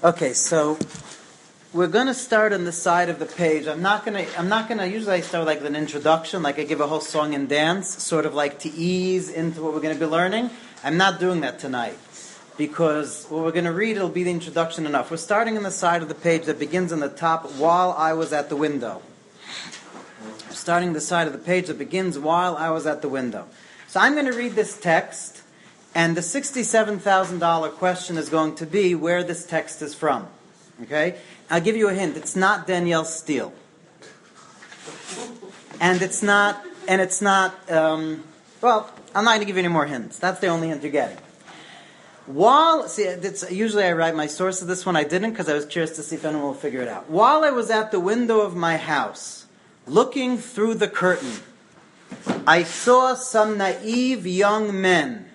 Okay, so we're going to start on the side of the page. I'm not going to, usually I start like with an introduction, like I give a whole song and dance, sort of like to ease into what we're going to be learning. I'm not doing that tonight, because what we're going to read, it'll be the introduction enough. We're starting on the side of the page that begins on the top, while I was at the window. Starting the side of the page that begins, while I was at the window. So I'm going to read this text, and the $67,000 question is going to be where this text is from. Okay? I'll give you a hint. It's not Danielle Steele. And it's not, well, I'm not going to give you any more hints. That's the only hint you're getting. Usually I write my sources. This one I didn't, because I was curious to see if anyone will figure it out. While I was at the window of my house, looking through the curtain, I saw some naive young men,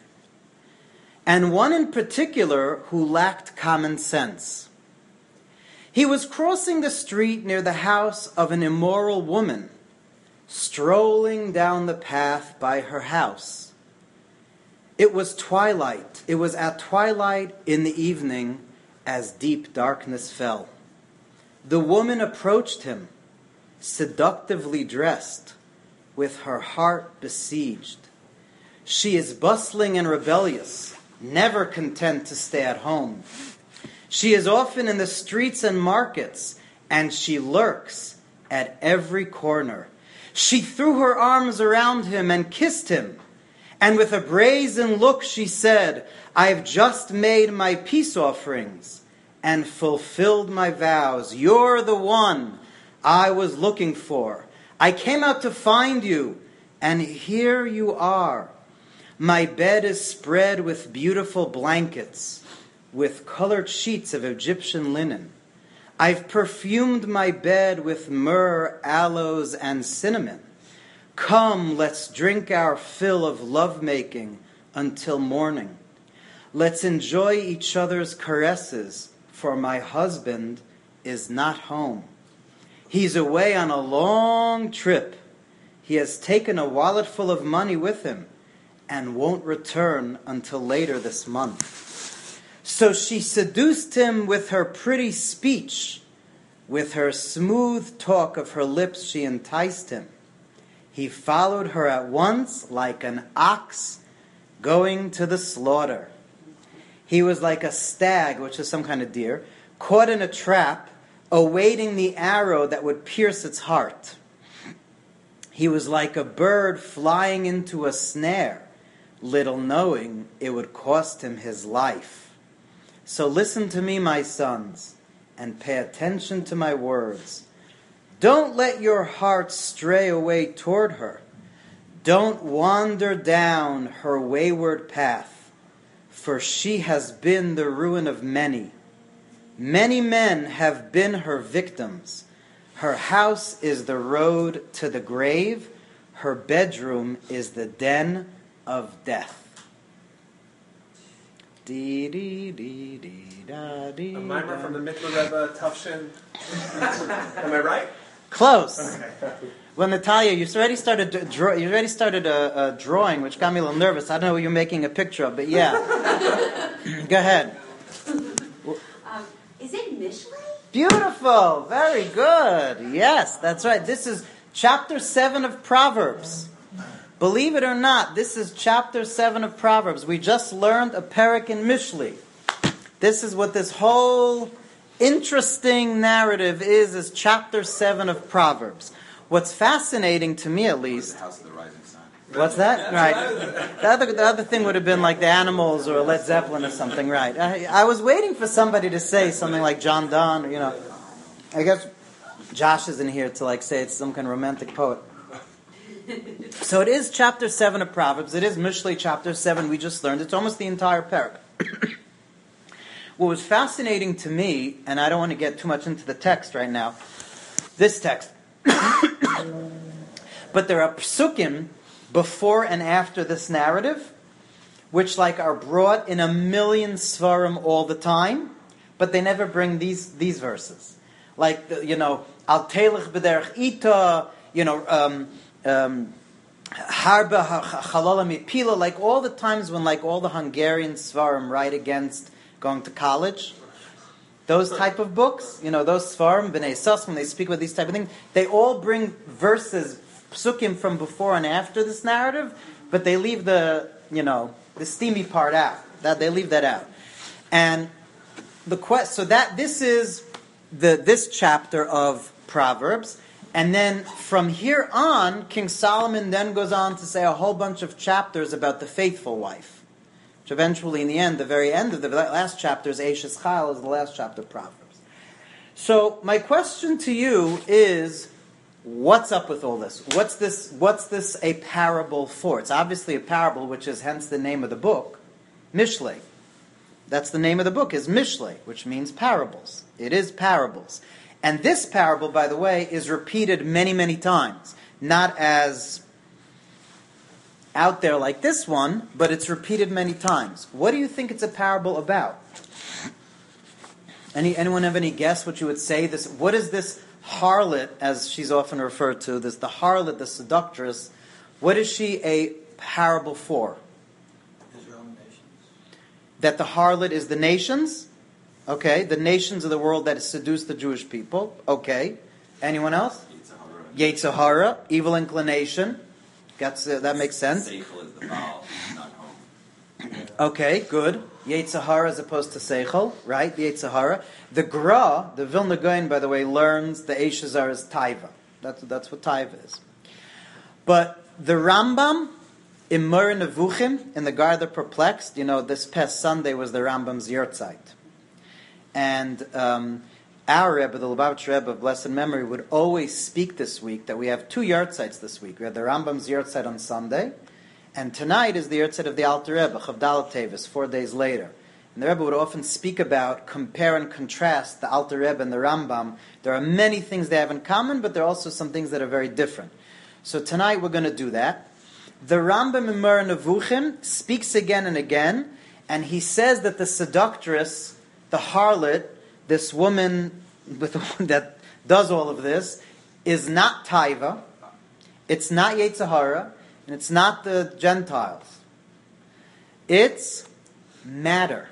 and one in particular who lacked common sense. He was crossing the street near the house of an immoral woman, strolling down the path by her house. It was twilight. It was at twilight in the evening as deep darkness fell. The woman approached him, seductively dressed, with her heart besieged. She is bustling and rebellious, never content to stay at home. She is often in the streets and markets, and she lurks at every corner. She threw her arms around him and kissed him, and with a brazen look she said, "I've just made my peace offerings and fulfilled my vows. You're the one I was looking for. I came out to find you, and here you are. My bed is spread with beautiful blankets, with colored sheets of Egyptian linen. I've perfumed my bed with myrrh, aloes, and cinnamon. Come, let's drink our fill of lovemaking until morning. Let's enjoy each other's caresses, for my husband is not home. He's away on a long trip. He has taken a wallet full of money with him and won't return until later this month." So she seduced him with her pretty speech. With her smooth talk of her lips she enticed him. He followed her at once like an ox going to the slaughter. He was like a stag, which is some kind of deer, caught in a trap, awaiting the arrow that would pierce its heart. He was like a bird flying into a snare, little knowing it would cost him his life. So listen to me, my sons, and pay attention to my words. Don't let your heart stray away toward her. Don't wander down her wayward path, for she has been the ruin of many. Many men have been her victims. Her house is the road to the grave. Her bedroom is the den of death. Dee dee dee dee da dee. A mimer from the Mikveh Rebbe, Tufshin. Am I right? Close. Okay. Well, Natalia, you already started a drawing, which got me a little nervous. I don't know what you're making a picture of, but yeah. Go ahead. Is it Mishlei? Beautiful. Very good. Yes, that's right. This is chapter 7 of Proverbs. Believe it or not, this is chapter 7 of Proverbs. We just learned a parak in Mishlei. This is what this whole interesting narrative is chapter 7 of Proverbs. What's fascinating to me, at least... The House of the Rising Sun. What's that? Right. The other thing would have been like the Animals or Led Zeppelin or something, right? I was waiting for somebody to say something like John Donne, or, I guess Josh isn't here to say it's some kind of romantic poet. So it is chapter 7 of Proverbs. It is Mishlei chapter 7. We just learned. It's almost the entire parak. What was fascinating to me, and I don't want to get too much into the text right now, this text. But there are psukim before and after this narrative, which are brought in a million svarim all the time, but they never bring these verses. Al telech b'derech ita, harba chalala mipila, all the times when all the Hungarian svarim write against going to college. those type of books, those Sfarim, B'nai Sos, when they speak about these type of things, they all bring verses, psukim from before and after this narrative, but they leave the steamy part out. That they leave that out. And this is this chapter of Proverbs. And then from here on, King Solomon then goes on to say a whole bunch of chapters about the faithful wife. Which eventually, in the end, the very end of the last chapter is Eishes Chayil, is the last chapter of Proverbs. So my question to you is, what's up with all this? What's this a parable for? It's obviously a parable, which is hence the name of the book, Mishlei. That's the name of the book, is Mishlei, which means parables. It is parables. And this parable, by the way, is repeated many, many times. Not as out there like this one, but it's repeated many times. What do you think it's a parable about? Anyone have any guess what you would say? What is this harlot, as she's often referred to, the harlot, the seductress, what is she a parable for? Israel and nations. That the harlot is the nations? Okay, the nations of the world that seduce the Jewish people. Okay. Anyone else? Yetzer hara, evil inclination. That makes sense. Seichel is the Baal, not home. Okay, good. Yetzer hara as opposed to Seichel, right? The Yetzer hara. The Gra, the Vilna Gaon, by the way, learns the Eishazar is Taiva. That's what Taiva is. But the Rambam, in Moreh Nevuchim, in the Gar the Perplexed, this past Sunday was the Rambam's Yahrzeit. And our Rebbe, the Lubavitch Rebbe of blessed memory, would always speak this week that we have 2 Yahrzeits this week. We had the Rambam's Yahrzeit on Sunday, and tonight is the Yahrzeit of the Alter Rebbe, Chavdal Tevis, 4 days later. And the Rebbe would often speak about, compare and contrast the Alter Rebbe and the Rambam. There are many things they have in common, but there are also some things that are very different. So tonight we're going to do that. The Rambam in Moreh Nevuchim speaks again and again, and he says that the seductress, the harlot, this woman that does all of this, is not Taiva, it's not Yetzer hara, and it's not the Gentiles. It's matter.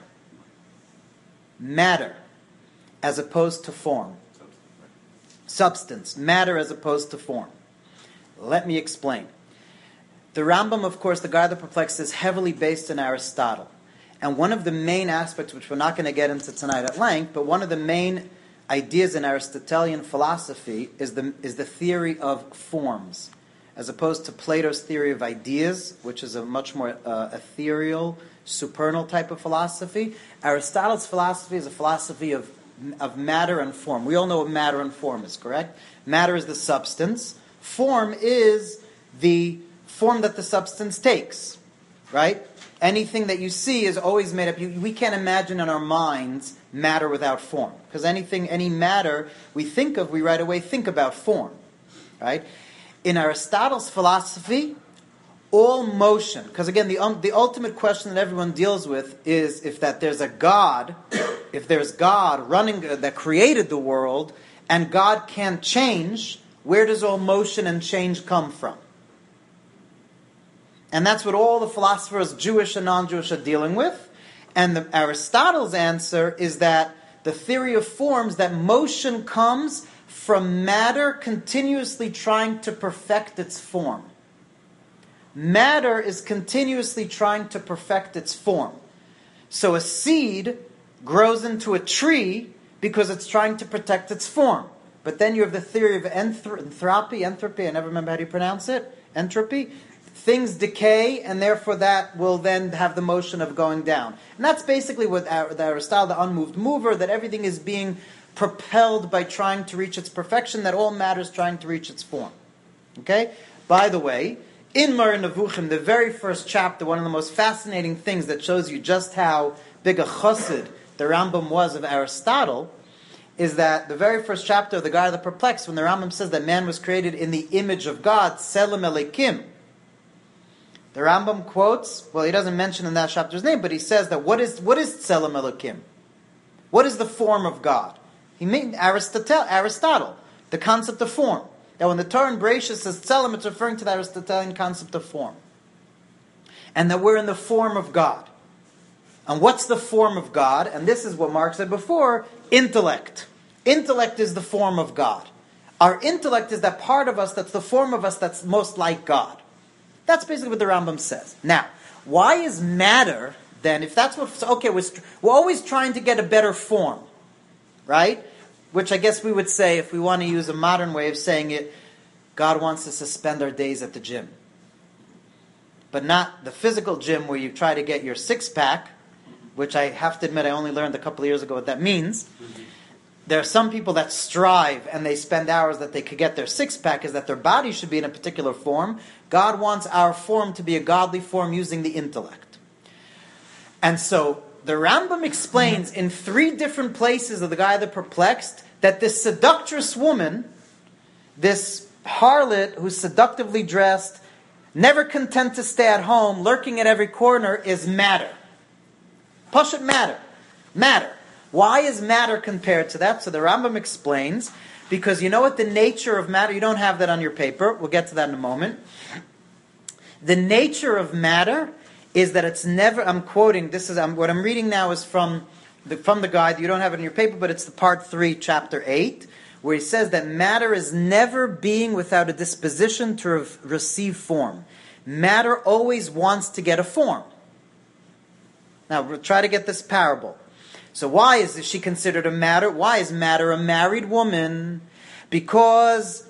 Matter, as opposed to form. Substance. Matter as opposed to form. Let me explain. The Rambam, of course, the Gar the Perplexed, is heavily based on Aristotle. And one of the main aspects, which we're not going to get into tonight at length, but one of the main ideas in Aristotelian philosophy is the theory of forms, as opposed to Plato's theory of ideas, which is a much more ethereal, supernal type of philosophy. Aristotle's philosophy is a philosophy of matter and form. We all know what matter and form is, correct? Matter is the substance. Form is the form that the substance takes, right? Anything that you see is always made up. We can't imagine in our minds matter without form. Because any matter we think of, we right away think about form, right? In Aristotle's philosophy, all motion, because again, the ultimate question that everyone deals with is if there's a God, if there's God running, that created the world, and God can't change, where does all motion and change come from? And that's what all the philosophers, Jewish and non-Jewish, are dealing with. And Aristotle's answer is that the theory of forms, that motion comes from matter continuously trying to perfect its form. Matter is continuously trying to perfect its form. So a seed grows into a tree because it's trying to protect its form. But then you have the theory of entropy, I never remember how do you pronounce it, entropy. Things decay, and therefore that will then have the motion of going down. And that's basically what the Aristotle, the unmoved mover, that everything is being propelled by trying to reach its perfection, that all matter is trying to reach its form. Okay? By the way, in Moreh Nevuchim, the very first chapter, one of the most fascinating things that shows you just how big a chassid the Rambam was of Aristotle, is that the very first chapter of the Gar the Perplexed, when the Rambam says that man was created in the image of God, Tselem Elokim, the Rambam quotes, well, he doesn't mention in that chapter's name, but he says that what is Tselem Elokim? What is the form of God? He means Aristotle, the concept of form. That when the Torah in Bereshit says Tselem, it's referring to the Aristotelian concept of form. And that we're in the form of God. And what's the form of God? And this is what Mark said before, intellect. Intellect is the form of God. Our intellect is that part of us that's the form of us that's most like God. That's basically what the Rambam says. Now, why is matter, then, if that's what... Okay, we're always trying to get a better form, right? Which I guess we would say, if we want to use a modern way of saying it, God wants us to spend our days at the gym. But not the physical gym where you try to get your six-pack, which I have to admit I only learned a couple of years ago what that means. There are some people that strive and they spend hours that they could get their six-pack, is that their body should be in a particular form. God wants our form to be a godly form using the intellect. And so the Rambam explains in 3 different places of the Guide of the Perplexed that this seductress woman, this harlot who's seductively dressed, never content to stay at home, lurking at every corner, is matter. Pashut matter. Matter. Why is matter compared to that? So the Rambam explains, because you know what the nature of matter... You don't have that on your paper. We'll get to that in a moment. The nature of matter is that it's never... I'm quoting, this is what I'm reading now is from the guide. You don't have it in your paper, but it's the part 3, chapter 8, where he says that matter is never being without a disposition to receive form. Matter always wants to get a form. Now, we'll try to get this parable. So why is she considered a matter? Why is matter a married woman? Because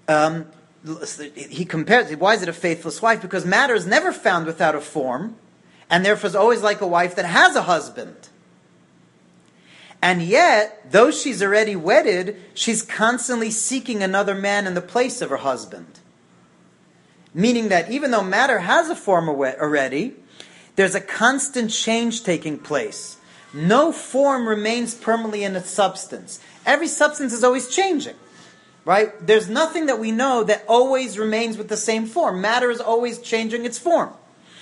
he compares, why is it a faithless wife? Because matter is never found without a form, and therefore is always like a wife that has a husband. And yet, though she's already wedded, she's constantly seeking another man in the place of her husband. Meaning that even though matter has a form already, there's a constant change taking place. No form remains permanently in its substance. Every substance is always changing. Right? There's nothing that we know that always remains with the same form. Matter is always changing its form.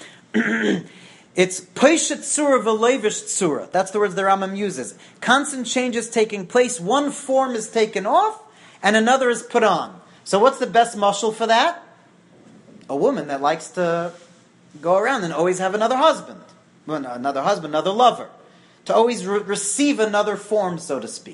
It's Peshet Tzura V'Levish Tzura. That's the words the Rambam uses. Constant changes taking place. One form is taken off and another is put on. So what's the best mashal for that? A woman that likes to go around and always have another husband. Well, no, another lover. To always receive another form, so to speak.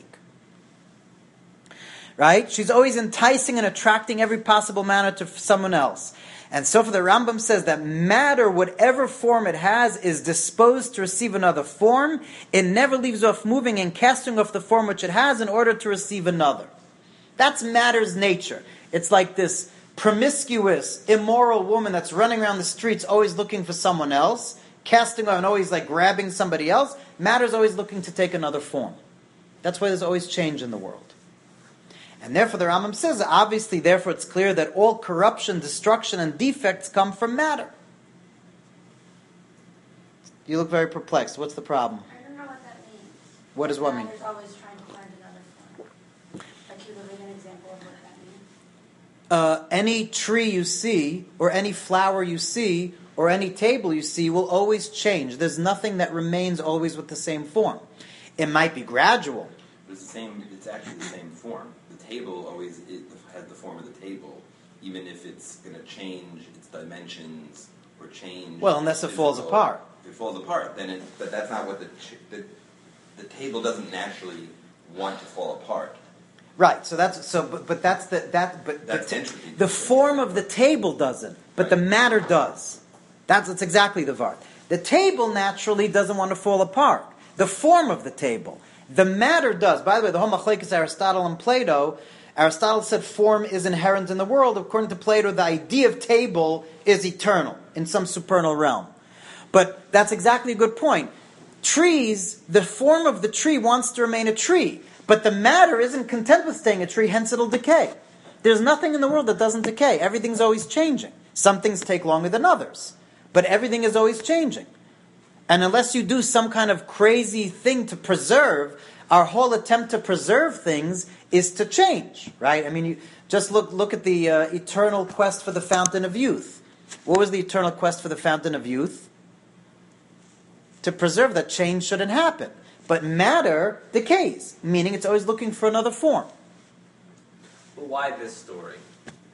Right? She's always enticing and attracting every possible manner to someone else. And so for the Rambam says that matter, whatever form it has, is disposed to receive another form. It never leaves off moving and casting off the form which it has in order to receive another. That's matter's nature. It's like this promiscuous, immoral woman that's running around the streets always looking for someone else, casting off and always like grabbing somebody else. Matter's always looking to take another form. That's why there's always change in the world. And therefore the Rambam says, obviously, therefore it's clear that all corruption, destruction, and defects come from matter. You look very perplexed. What's the problem? I don't know what that means. What does what mean? Matter's always trying to find another form. Like you giving an example of what that means. Any tree you see, or any flower you see, or any table you see will always change. There's nothing that remains always with the same form. It might be gradual. It's actually the same form. The table always has the form of the table, even if it's going to change its dimensions or change. Well, unless it falls apart. If it falls apart, then but that's not what the table doesn't naturally want to fall apart. Right. So that's entropy. The form of the table doesn't, but right. The matter does. That's exactly the vart. The table naturally doesn't want to fall apart. The form of the table. The matter does. By the way, the whole machlekes Aristotle and Plato, Aristotle said form is inherent in the world. According to Plato, the idea of table is eternal, in some supernal realm. But that's exactly a good point. Trees, the form of the tree wants to remain a tree. But the matter isn't content with staying a tree, hence it'll decay. There's nothing in the world that doesn't decay. Everything's always changing. Some things take longer than others. But everything is always changing. And unless you do some kind of crazy thing to preserve, our whole attempt to preserve things is to change, right? I mean, you just look at the eternal quest for the fountain of youth. What was the eternal quest for the fountain of youth? To preserve that change shouldn't happen. But matter decays, meaning it's always looking for another form. Well, why this story?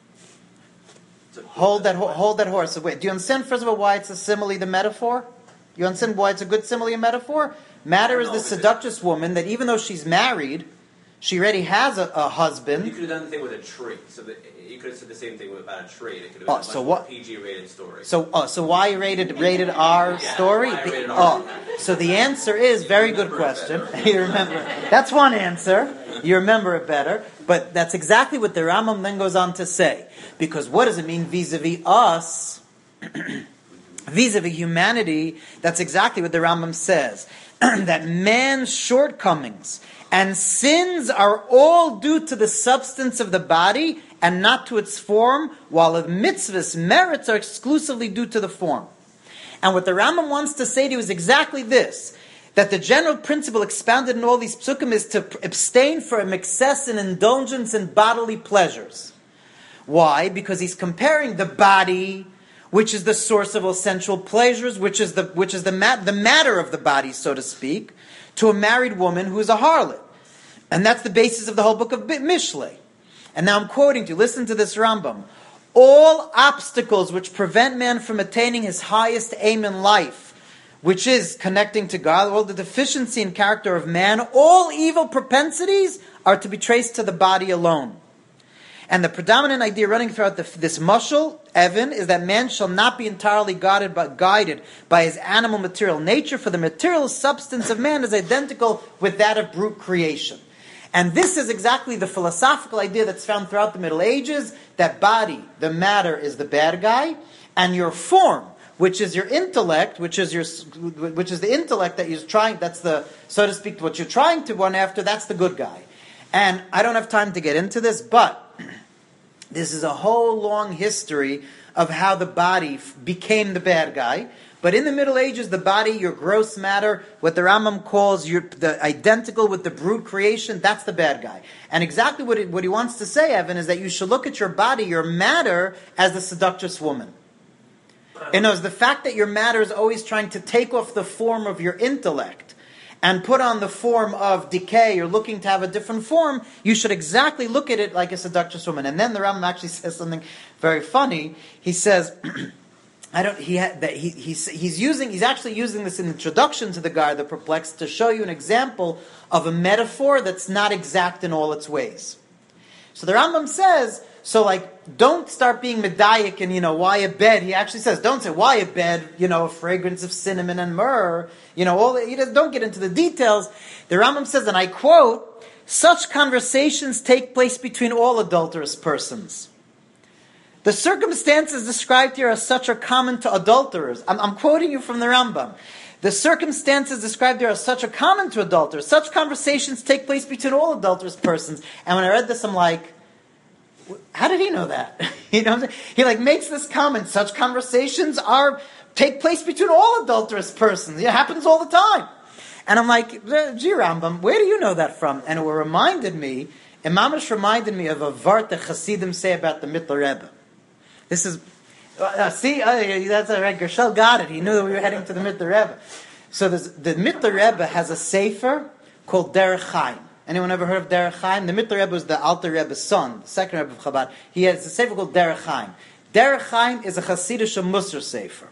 Hold that horse. Wait, do you understand, first of all, why it's a simile, the metaphor? You understand why it's a good simile and metaphor? Matter is the seductress woman that even though she's married, she already has a husband. You could have done the thing with a tree. So you could have said the same thing about a tree. It could have been a so much what? more PG-rated story. So why rated R story? why rated R? So the answer is very good question. You remember? That's one answer. You remember it better. But that's exactly what the Rambam then goes on to say. Because what does it mean vis-a-vis us? Vis-a-vis humanity, that's exactly what the Rambam says. That man's shortcomings and sins are all due to the substance of the body and not to its form, while the mitzvahs, merits, are exclusively due to the form. And what the Rambam wants to say to you is exactly this, that the general principle expounded in all these psukim is to abstain from excess and indulgence in bodily pleasures. Why? Because he's comparing the body, which is the source of all sensual pleasures, which is the matter of the body, so to speak, to a married woman who is a harlot. And that's the basis of the whole book of Mishlei. And now I'm quoting to you. Listen to this Rambam. All obstacles which prevent man from attaining his highest aim in life, which is connecting to God, all the deficiency in character of man, all evil propensities are to be traced to the body alone. And the predominant idea running throughout this mashal, Evan, is that man shall not be entirely guided by his animal material nature, for the material substance of man is identical with that of brute creation. And this is exactly the philosophical idea that's found throughout the Middle Ages, that body, the matter, is the bad guy, and your form, which is your intellect, which is the intellect that you're trying, that's the, so to speak, what you're trying to run after, that's the good guy. And I don't have time to get into this, but this is a whole long history of how the body became the bad guy. But in the Middle Ages, the body, your gross matter, what the Rambam calls the identical with the brute creation, that's the bad guy. And exactly what he wants to say, Evan, is that you should look at your body, your matter, as the seductress woman. In other words, the fact that your matter is always trying to take off the form of your intellect and put on the form of decay, or looking to have a different form, you should exactly look at it like a seductress woman. And then the Rambam actually says something very funny. He says, he's actually using this in introduction to the Gar the Perplexed to show you an example of a metaphor that's not exact in all its ways. So the Rambam says, don't start being medayik and, why a bed. He actually says, don't say, why a bed, a fragrance of cinnamon and myrrh, don't get into the details. The Rambam says, and I quote, such conversations take place between all adulterous persons. The circumstances described here as such are common to adulterers. I'm quoting you from the Rambam. The circumstances described here as such are common to adulterers. Such conversations take place between all adulterous persons. And when I read this, I'm like, how did he know that? What I'm saying? He makes this comment. Such conversations take place between all adulterous persons. It happens all the time. And I'm like, gee, Rambam, where do you know that from? And it reminded me of a vart that Hasidim say about the Mittler Rebbe. This is, that's all right, Gershel got it. He knew that we were heading to the Mittler Rebbe. So the Mittler Rebbe has a sefer called Derech Chaim. Anyone ever heard of Derech Chaim? The Mittler Rebbe was the Alter Rebbe's son, the second Rebbe of Chabad. He has a sefer called Derech Chaim. Derech Chaim is a Hasidic Musar sefer.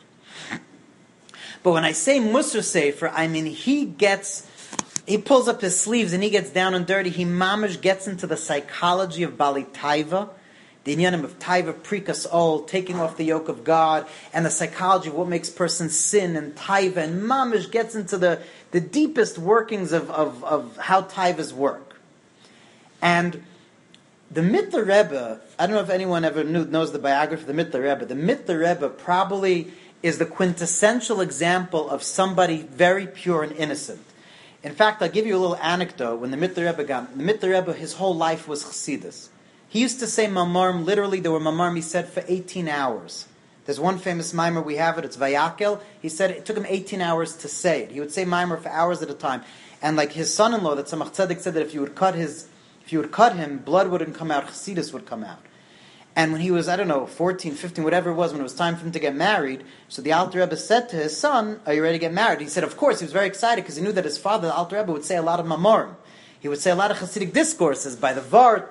But when I say Musar sefer, I mean he pulls up his sleeves and he gets down and dirty. He mamish gets into the psychology of Bali Taiva, the inyanim of Taiva, Prikas Ol, taking off the yoke of God, and the psychology of what makes persons sin, and Taiva, and mamish gets into the deepest workings of how Taivas work. And the Mittler Rebbe, I don't know if anyone ever knows the biography of the Mittler Rebbe. The Mittler Rebbe probably is the quintessential example of somebody very pure and innocent. In fact, I'll give you a little anecdote. When the Mittler Rebbe, his whole life was Chassidus. He used to say mamarim, literally there were mamarim he said for 18 hours. There's one famous mimer, we have it, it's Vayakel. He said it took him 18 hours to say it. He would say mimer for hours at a time. And like his son-in-law, that Tzemach Tzedek said that if you would cut him, blood wouldn't come out, Chassidus would come out. And when he was, 14, 15, whatever it was, when it was time for him to get married, so the Alter Rebbe said to his son, are you ready to get married? He said, of course. He was very excited because he knew that his father, the Alter Rebbe, would say a lot of mamarim. He would say a lot of Hasidic discourses by the Vart,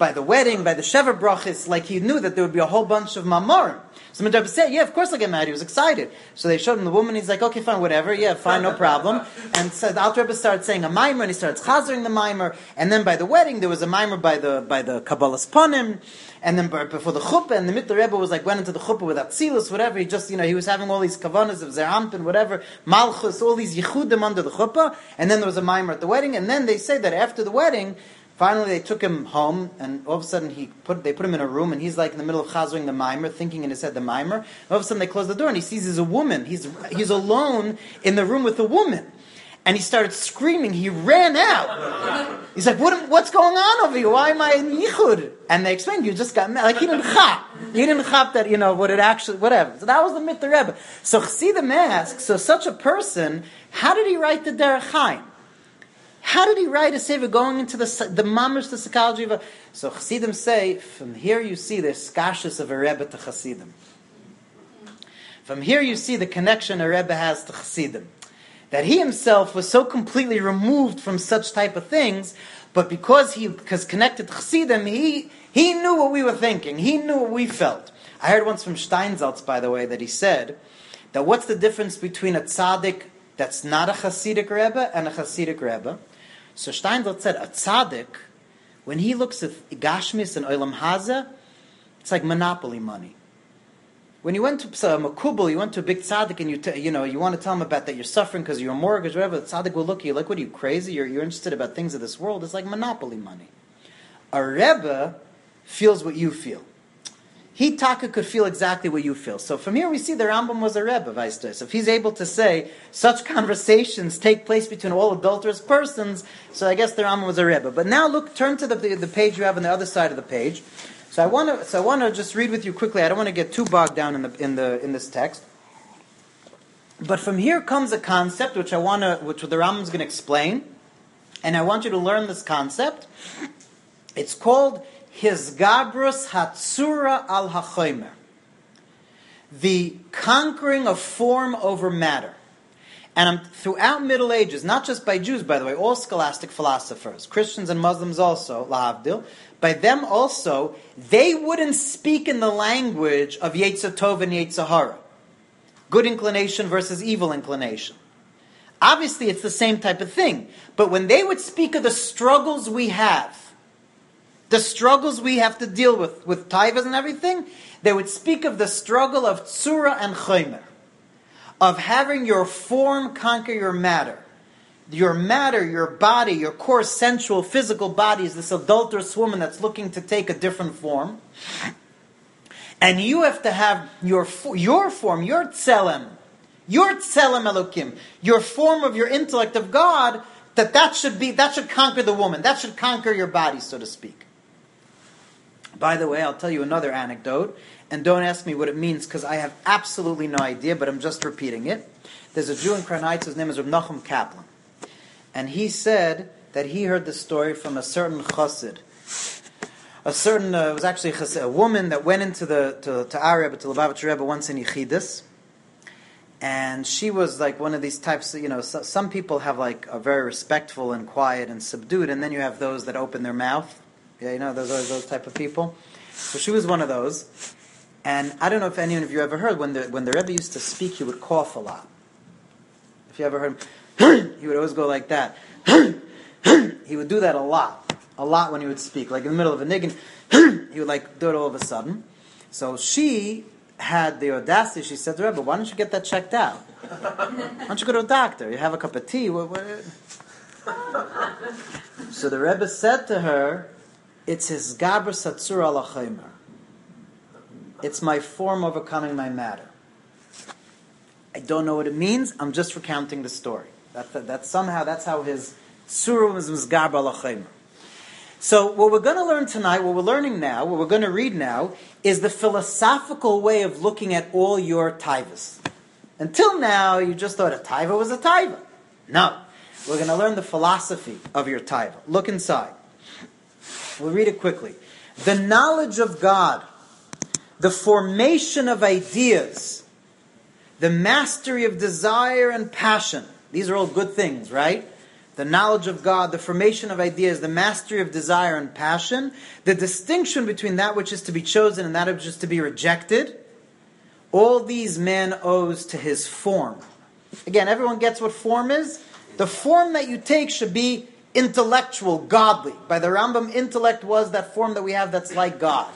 by the wedding, by the Shever Brachis, like he knew that there would be a whole bunch of Mamorim. So Rebbe said, yeah, of course I'll get married. He was excited. So they showed him the woman. He's like, okay, fine, whatever. Yeah, fine, no problem. And so the Alter Rebbe started saying a mimer, and he starts chazering the mimer. And then by the wedding, there was a mimer by the Kabbalah's Ponim. And then before the chuppah, and the Mittler Rebbe was like, went into the chuppah with Atzilus, whatever. He just, he was having all these kavanas of Zerampin, whatever, Malchus, all these yichudim under the chuppah. And then there was a mimer at the wedding. And then they say that after the wedding, finally, they took him home, and all of a sudden they put him in a room, and he's like in the middle of chazering the mimer, thinking in his head the mimer. And all of a sudden, they close the door, and he sees there's a woman. He's alone in the room with a woman, and he started screaming. He ran out. He's like, "What's going on over here? Why am I in yichud?" And they explained, "You just got mad." Like he didn't chap that what it actually whatever. So that was the Mittler Rebbe. So Chassidim asks, so such a person, how did he write the Derech Chaim? How did he write a sefer going into the mamash, the psychology of a... So Chassidim say, from here you see the skashus of a Rebbe to Chassidim. From here you see the connection a Rebbe has to Chassidim. That he himself was so completely removed from such type of things, but because connected to Chassidim, he knew what we were thinking. He knew what we felt. I heard once from Steinsaltz, by the way, that he said that what's the difference between a tzaddik that's not a Hasidic Rebbe and a Hasidic Rebbe? So Steinsaltz said, a tzaddik, when he looks at Gashmis and Olam Hazeh, it's like monopoly money. When you went to Makubal, you went to a big tzaddik and you want to tell him about that you're suffering because of your mortgage, whatever, the tzaddik will look at you like, what are you, crazy? You're interested about things of this world. It's like monopoly money. A Rebbe feels what you feel. He, Taka, could feel exactly what you feel. So from here we see the Rambam was a Rebbe, vice versa. If he's able to say such conversations take place between all adulterous persons, so I guess the Rambam was a Rebbe. But now turn to the page you have on the other side of the page. So I want to just read with you quickly. I don't want to get too bogged down in this text. But from here comes a concept which the Rambam is going to explain, and I want you to learn this concept. It's called Hisgabrus Hatsura al Hachomer, the conquering of form over matter. And throughout Middle Ages, not just by Jews, by the way, all scholastic philosophers, Christians and Muslims also, lahavdil, by them also, they wouldn't speak in the language of Yetzer Tov and Yetzer Hara, good inclination versus evil inclination. Obviously, it's the same type of thing. But when they would speak of the struggles we have, the struggles we have to deal with taivas and everything, they would speak of the struggle of tsura and chomer, of having your form conquer your matter. Your matter, your body, your core sensual physical body is this adulterous woman that's looking to take a different form. And you have to have your form, your tselem Elokim, your form of your intellect of God, that should conquer the woman. That should conquer your body, so to speak. By the way, I'll tell you another anecdote, and don't ask me what it means, because I have absolutely no idea, but I'm just repeating it. There's a Jew in Kranaitz, his name is Reb Nachum Kaplan. And he said that he heard the story from a certain chassid. It was actually a woman that went into to our Rebbe, to Lubavitcher Rebbe, once in Yechidus. And she was like one of these types, some people have like are very respectful and quiet and subdued, and then you have those that open their mouth. Yeah, those type of people. So she was one of those. And I don't know if any of you ever heard, when the Rebbe used to speak, he would cough a lot. If you ever heard him, he would always go like that. He would do that a lot when he would speak. Like in the middle of a niggin, he would like do it all of a sudden. So she had the audacity, she said to Rebbe, why don't you get that checked out? Why don't you go to a doctor? You have a cup of tea? So the Rebbe said to her, it's his Gabra Satsur al Achaymer. It's my form overcoming my matter. I don't know what it means. I'm just recounting the story. That's how his surah was Gabra al Achaymer. So what we're going to learn tonight, what we're learning now, what we're going to read now, is the philosophical way of looking at all your taivas. Until now, you just thought a taiva was a taiva. No. We're going to learn the philosophy of your taiva. Look inside. We'll read it quickly. The knowledge of God, the formation of ideas, the mastery of desire and passion. These are all good things, right? the knowledge of God, the formation of ideas, the mastery of desire and passion, the distinction between that which is to be chosen and that which is to be rejected, all these man owes to his form. Again, everyone gets what form is? The form that you take should be intellectual, godly. By the Rambam, intellect was that form that we have that's like God.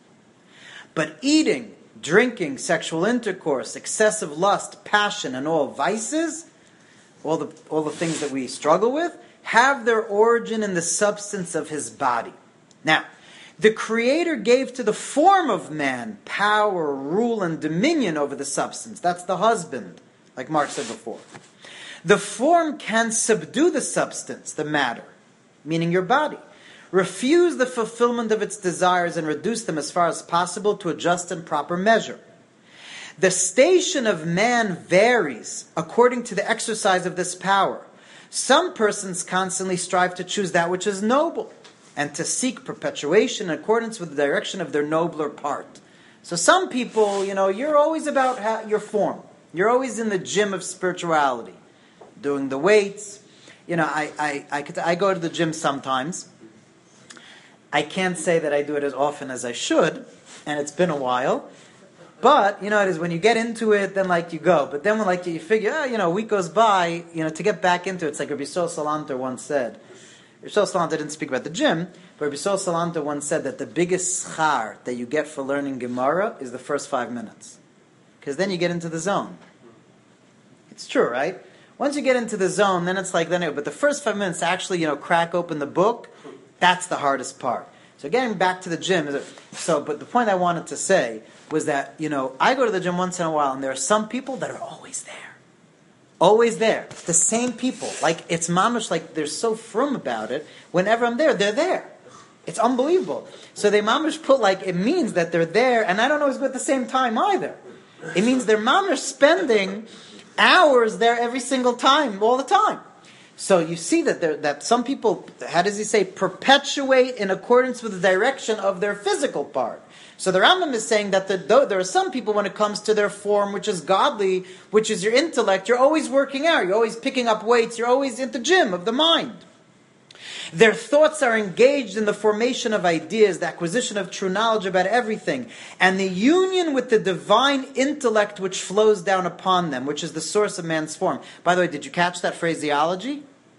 But eating, drinking, sexual intercourse, excessive lust, passion, and all vices, all the things that we struggle with, have their origin in the substance of his body. Now, the Creator gave to the form of man power, rule, and dominion over the substance. That's the husband, like Mark said before. The form can subdue the substance, the matter, meaning your body, refuse the fulfillment of its desires and reduce them as far as possible to a just and proper measure. The station of man varies according to the exercise of this power. Some persons constantly strive to choose that which is noble and to seek perpetuation in accordance with the direction of their nobler part. So some people, you're always about your form. You're always in the gym of spirituality, doing the weights. I go to the gym sometimes. I can't say that I do it as often as I should, and it's been a while. But, it is when you get into it, then you go. But then when you figure, a week goes by, to get back into it, it's like Rabbi Yisrael Salanter once said. Rabbi Yisrael Salanter didn't speak about the gym, but Rabbi Yisrael Salanter once said that the biggest schar that you get for learning Gemara is the first 5 minutes. Because then you get into the zone. It's true, right? Once you get into the zone, then it's but the first 5 minutes to actually, crack open the book, that's the hardest part. So getting back to the gym, but the point I wanted to say was that, I go to the gym once in a while, and there are some people that are always there. Always there. The same people. It's mamish, they're so frum about it. Whenever I'm there, they're there. It's unbelievable. So they mamish put, it means that they're there, and I don't always go at the same time either. It means they're mamish spending hours there every single time, all the time. So you see that some people, how does he say, perpetuate in accordance with the direction of their physical part. So the Rambam is saying that there are some people, when it comes to their form, which is godly, which is your intellect, you're always working out, you're always picking up weights, you're always at the gym of the mind. Their thoughts are engaged in the formation of ideas, the acquisition of true knowledge about everything, and the union with the divine intellect which flows down upon them, which is the source of man's form. By the way, did you catch that phraseology?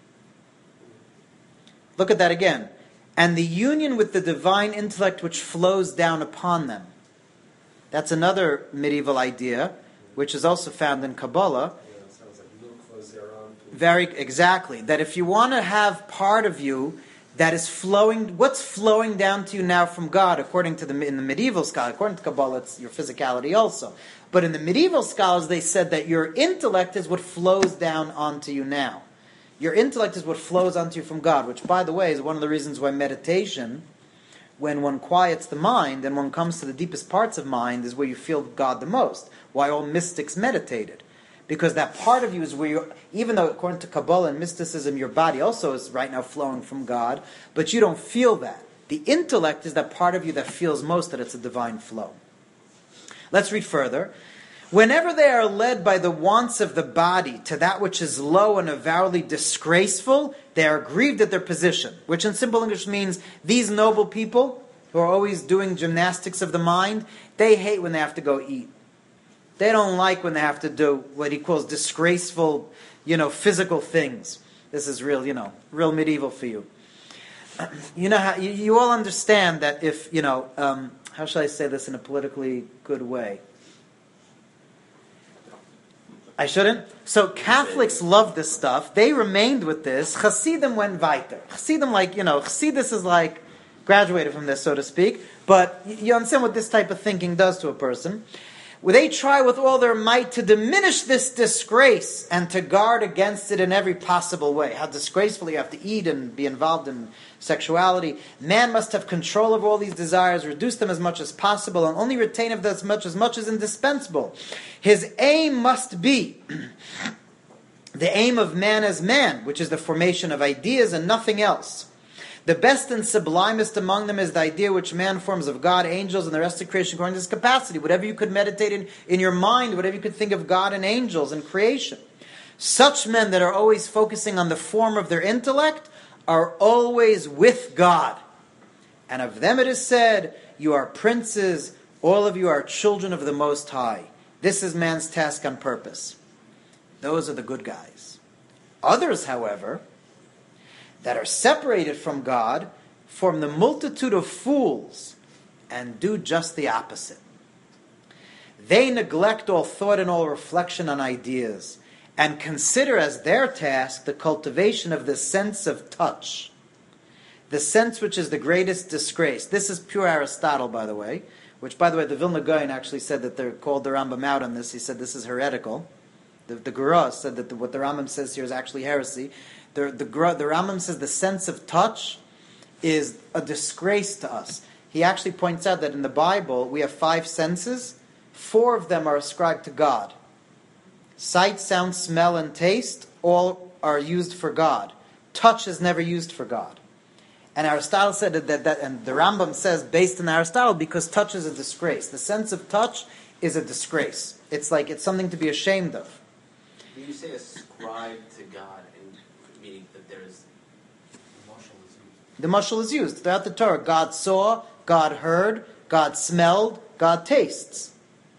Look at that again. And the union with the divine intellect which flows down upon them. That's another medieval idea, which is also found in Kabbalah. It sounds like Luke was there on. Very exactly. That if you want to have part of you that is flowing, what's flowing down to you now from God, according to in the medieval scholars, according to Kabbalah, it's your physicality also. But in the medieval scholars, they said that your intellect is what flows down onto you now. Your intellect is what flows onto you from God, which, by the way, is one of the reasons why meditation, when one quiets the mind and one comes to the deepest parts of mind, is where you feel God the most. Why all mystics meditated. Because that part of you is where you, even though according to Kabbalah and mysticism, your body also is right now flowing from God, but you don't feel that. The intellect is that part of you that feels most that it's a divine flow. Let's read further. Whenever they are led by the wants of the body to that which is low and avowedly disgraceful, they are grieved at their position, which in simple English means these noble people who are always doing gymnastics of the mind, they hate when they have to go eat. They don't like when they have to do what he calls disgraceful, physical things. This is real medieval for you. You all understand that if, how shall I say this in a politically good way? I shouldn't? So Catholics love this stuff. They remained with this. Hasidim went weiter. Hasidim Hasidus is graduated from this, so to speak. But you understand what this type of thinking does to a person. Well, they try with all their might to diminish this disgrace and to guard against it in every possible way. How disgraceful you have to eat and be involved in sexuality. Man must have control over all these desires, reduce them as much as possible, and only retain of them as much as indispensable. His aim must be the aim of man as man, which is the formation of ideas and nothing else. The best and sublimest among them is the idea which man forms of God, angels, and the rest of creation according to his capacity. Whatever you could meditate in your mind, whatever you could think of God and angels and creation. Such men that are always focusing on the form of their intellect are always with God. And of them it is said, you are princes, all of you are children of the Most High. This is man's task on purpose. Those are the good guys. Others, however, that are separated from God, form the multitude of fools and do just the opposite. They neglect all thought and all reflection on ideas and consider as their task the cultivation of the sense of touch, the sense which is the greatest disgrace. This is pure Aristotle, by the way, which, by the way, the Vilna Gaon actually said that they're called the Rambam out on this. He said this is heretical. The Gura said that what the Rambam says here is actually heresy. The Rambam says the sense of touch is a disgrace to us. He actually points out that in the Bible we have 5 senses. 4 of them are ascribed to God. Sight, sound, smell, and taste all are used for God. Touch is never used for God. And Aristotle said that and the Rambam says, based on Aristotle, because touch is a disgrace. The sense of touch is a disgrace. It's like it's something to be ashamed of. When you say ascribe to God, and meaning that there is The mashal is used throughout the Torah. God saw, God heard, God smelled, God tastes.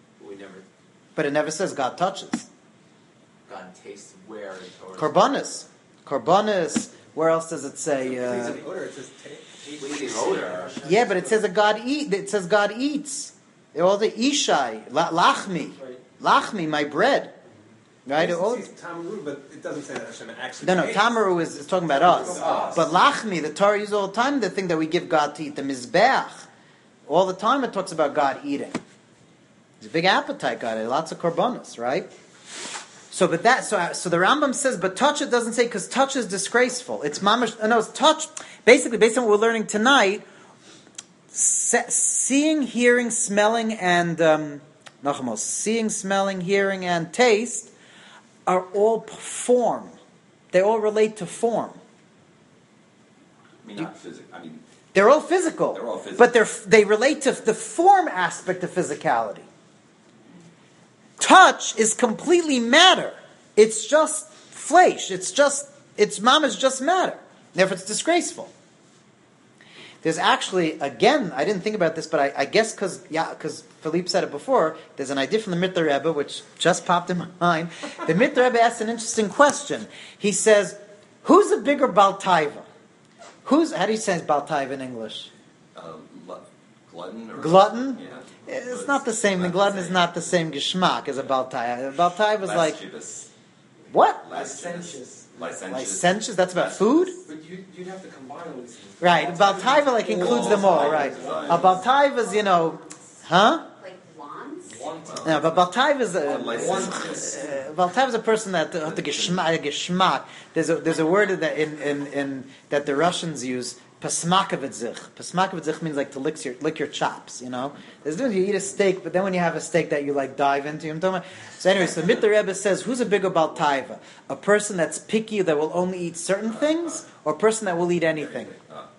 But it never says God touches. God tastes where in Torah? Korbanos. Where else does it say? Things in odor, it says Pleasing odor. Yeah, but it says that God eat. It says God eats. All the ishai, lachmi, lachmi, my bread. Right? It says tamaru, but it doesn't say that Hashem actually. No, tastes. tamaru is talking about us. But lachmi, the Torah uses all the time the thing that we give God to eat. The mizbeach, all the time it talks about God eating. It's a big appetite, God. Lots of korbanos, right? So the Rambam says, but touch it doesn't say because touch is disgraceful. It's mamash. No, it's touch. Basically, based on what we're learning tonight, seeing, hearing, smelling, and seeing, smelling, hearing, and taste are all form. They all relate to form. I mean, not physical. I mean, they're all physical. They're all physical. But they relate to the form aspect of physicality. Touch is completely matter. It's just flesh. It's mama's just matter. Therefore, it's disgraceful. There's actually, again, I didn't think about this, but I guess because Philippe said it before, there's an idea from the Mitter Rebbe, which just popped in my mind. The Mitter Rebbe asked an interesting question. He says, who's a bigger Baltaiva? How do you say Baltaiva in English? Glutton? Glutton? Yeah. It's not the same. The glutton is not the same geschmack as a Baltaiva. A Baltaiva is like... Lascivious. What? Licentious. Licentious? That's about food? But you'd have to combine all these things. Right. Baltaiva like includes them all, right. A Baltaiva is, huh? Like wands? No, but Baltaiva is Licentious. Baltaiva is a person that the geschmack. There's a word that in that the Russians use. Pasmakovitzich. Pasmakovitzich means like to lick your chops. There's difference. You eat a steak, but then when you have a steak that you like dive into, So anyway, so Mitter Rebbe says, who's a bigger Baltaiva? A person that's picky that will only eat certain things, or a person that will eat anything?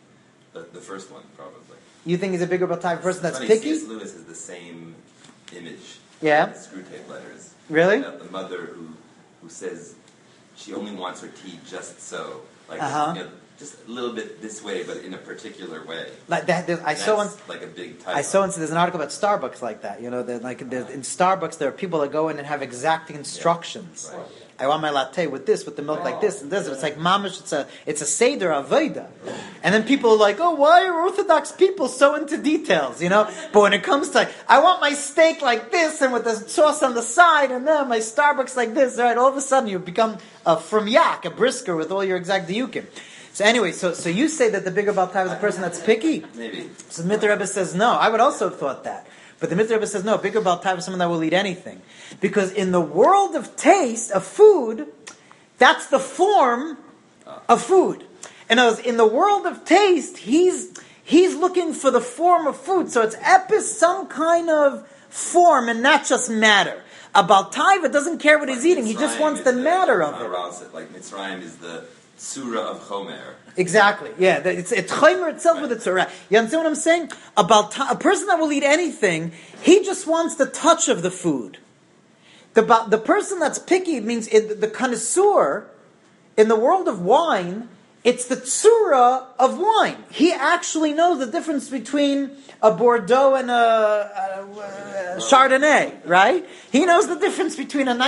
The first one, probably. You think he's a bigger Baltaiva person that's Funny, picky? C.S. Lewis has the same image. Yeah. In the Screw Tape Letters. Really? About the mother who says she only wants her tea just so, like just a little bit this way, but in a particular way. Like that, I saw once. Like a big typo. I saw once. There's an article about Starbucks like that. In Starbucks there are people that go in and have exact instructions. Right. I want my latte with this, with the milk like this and this. It's like mamish. It's a seder avoda. And then people are like, oh, why are Orthodox people so into details? But when it comes to, I want my steak like this and with the sauce on the side, and then my Starbucks like this. Right? All of a sudden you become from yak, a brisker with all your exact diukim. So anyway, so you say that the bigger Baltaiva is a person that's picky? Maybe. So the Mitter Rebbe says no. I would also have thought that. But the Mitter Rebbe says no, a bigger Baltaiva is someone that will eat anything. Because in the world of taste, of food, that's the form of food. In other words, in the world of taste, he's looking for the form of food. So it's epis, some kind of form and not just matter. A Baltaiva doesn't care what he's eating. He just wants the matter of it. Like Mitzrayim is the Surah of Chomer. Exactly. Yeah, it's Chomer itself with its Surah. You understand what I'm saying? A person that will eat anything, he just wants the touch of the food. The person that's picky means the connoisseur in the world of wine. It's the tsura of wine. He actually knows the difference between a Bordeaux and a Chardonnay, right? He knows the difference between a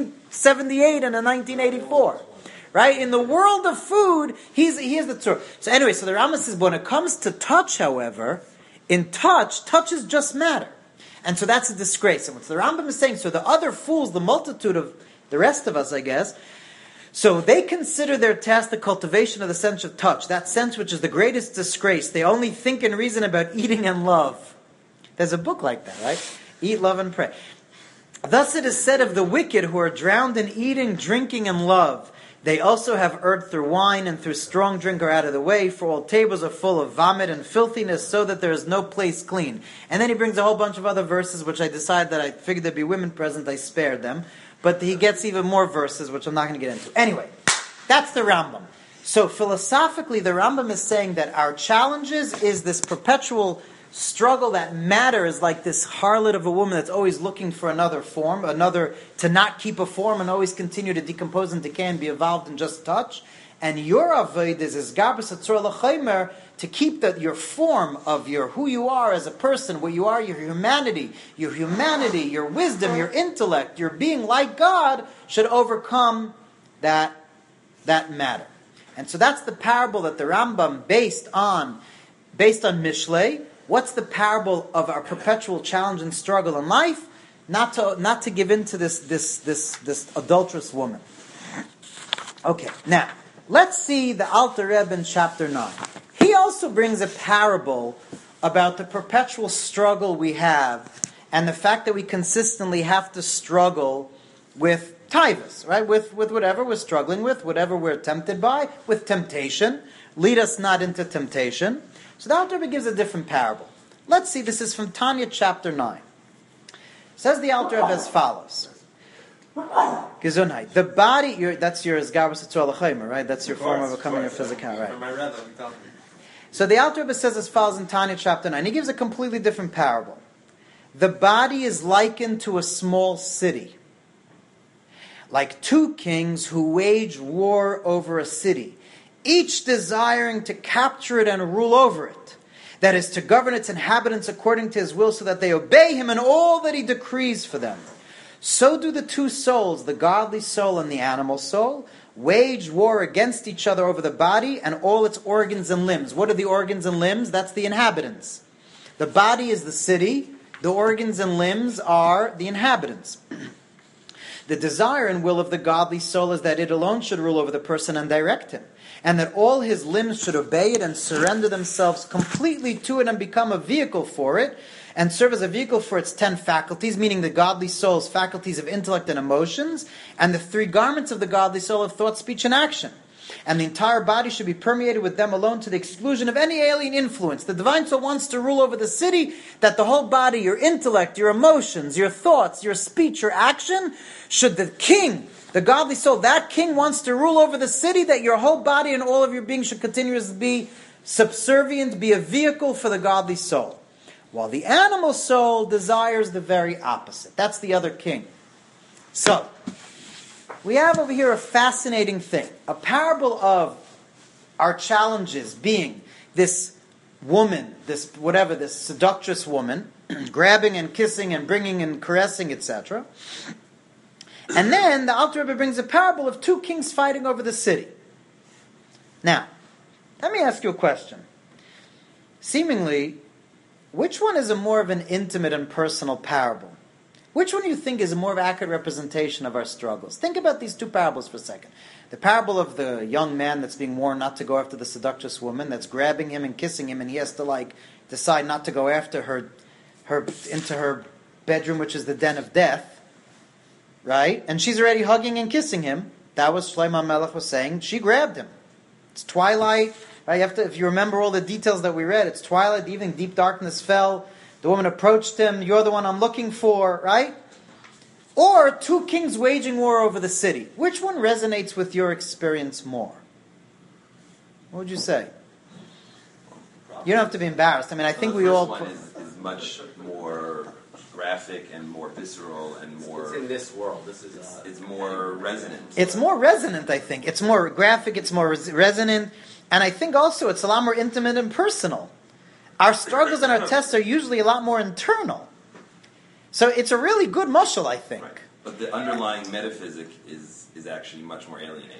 1978 and a 1984, right? In the world of food, he is the tsura. So anyway, so the Rambam says, when it comes to touch, however, in touch is just matter. And so that's a disgrace. And what the Rambam is saying, so the other fools, the multitude of the rest of us, I guess, so they consider their task the cultivation of the sense of touch, that sense which is the greatest disgrace. They only think and reason about eating and love. There's a book like that, right? Eat, love, and pray. Thus it is said of the wicked who are drowned in eating, drinking, and love. They also have erred through wine, and through strong drink are out of the way, for all tables are full of vomit and filthiness, so that there is no place clean. And then he brings a whole bunch of other verses, which I decided that I figured there'd be women present, I spared them. But he gets even more verses, which I'm not going to get into. Anyway, that's the Rambam. So philosophically, the Rambam is saying that our challenges is this perpetual struggle that matter is like this harlot of a woman that's always looking for another form, to not keep a form and always continue to decompose and decay and be evolved in just touch. And your avoid is garbus atzor l'chaymer, to keep your form of who you are as a person, what you are, your humanity, your wisdom, your intellect, your being like God should overcome that matter. And so that's the parable that the Rambam based on Mishlei. What's the parable of our perpetual challenge and struggle in life? Not to give in to this adulterous woman. Okay, now let's see the Alter Rebbe in chapter 9. He also brings a parable about the perpetual struggle we have and the fact that we consistently have to struggle with taivas, right? With whatever we're struggling with, whatever we're tempted by, with temptation. Lead us not into temptation. So the Alter Rebbe gives a different parable. Let's see, this is from Tanya chapter 9. Says the Alter Rebbe as follows. Gesundheit. The body, that's your Garbus Tzor L'chaymer, right? That's your form of becoming your physical, right? So the Alter Rebbe says as follows in Tanya chapter 9. He gives a completely different parable. The body is likened to a small city, like two kings who wage war over a city, each desiring to capture it and rule over it. That is, to govern its inhabitants according to his will, so that they obey him in all that he decrees for them. So do the two souls, the godly soul and the animal soul, wage war against each other over the body and all its organs and limbs. What are the organs and limbs? That's the inhabitants. The body is the city. The organs and limbs are the inhabitants. The desire and will of the godly soul is that it alone should rule over the person and direct him, and that all his limbs should obey it and surrender themselves completely to it and become a vehicle for it, and serve as a vehicle for its 10 faculties, meaning the godly soul's faculties of intellect and emotions, and the 3 garments of the godly soul of thought, speech, and action. And the entire body should be permeated with them alone to the exclusion of any alien influence. The divine soul wants to rule over the city, that the whole body, your intellect, your emotions, your thoughts, your speech, your action, should the king, the godly soul, that king wants to rule over the city, that your whole body and all of your being should continuously be subservient, be a vehicle for the godly soul. While the animal soul desires the very opposite. That's the other king. So, we have over here a fascinating thing. A parable of our challenges being this woman, this seductress woman, grabbing and kissing and bringing and caressing, etc. And then the Alter Rebbe brings a parable of 2 kings fighting over the city. Now, let me ask you a question. Seemingly, which one is a more of an intimate and personal parable? Which one do you think is a more of an accurate representation of our struggles? Think about these 2 parables for a second. The parable of the young man that's being warned not to go after the seductress woman, that's grabbing him and kissing him, and he has to decide not to go after her into her bedroom, which is the den of death, right? And she's already hugging and kissing him. That was Shlomo Melech was saying. She grabbed him. It's twilight. Right? If you remember all the details that we read, it's twilight, the evening, deep darkness fell. The woman approached him. You're the one I'm looking for, right? Or 2 kings waging war over the city. Which one resonates with your experience more? What would you say? You don't have to be embarrassed. I mean, I think we all... The first one is much more graphic and more visceral and more. It's in this world. This is. It's more resonant. It's more resonant, I think. It's more graphic, it's more resonant, and I think also it's a lot more intimate and personal. Our struggles and our tests are usually a lot more internal. So it's a really good mashal, I think. Right. But the underlying metaphysic is actually much more alienating.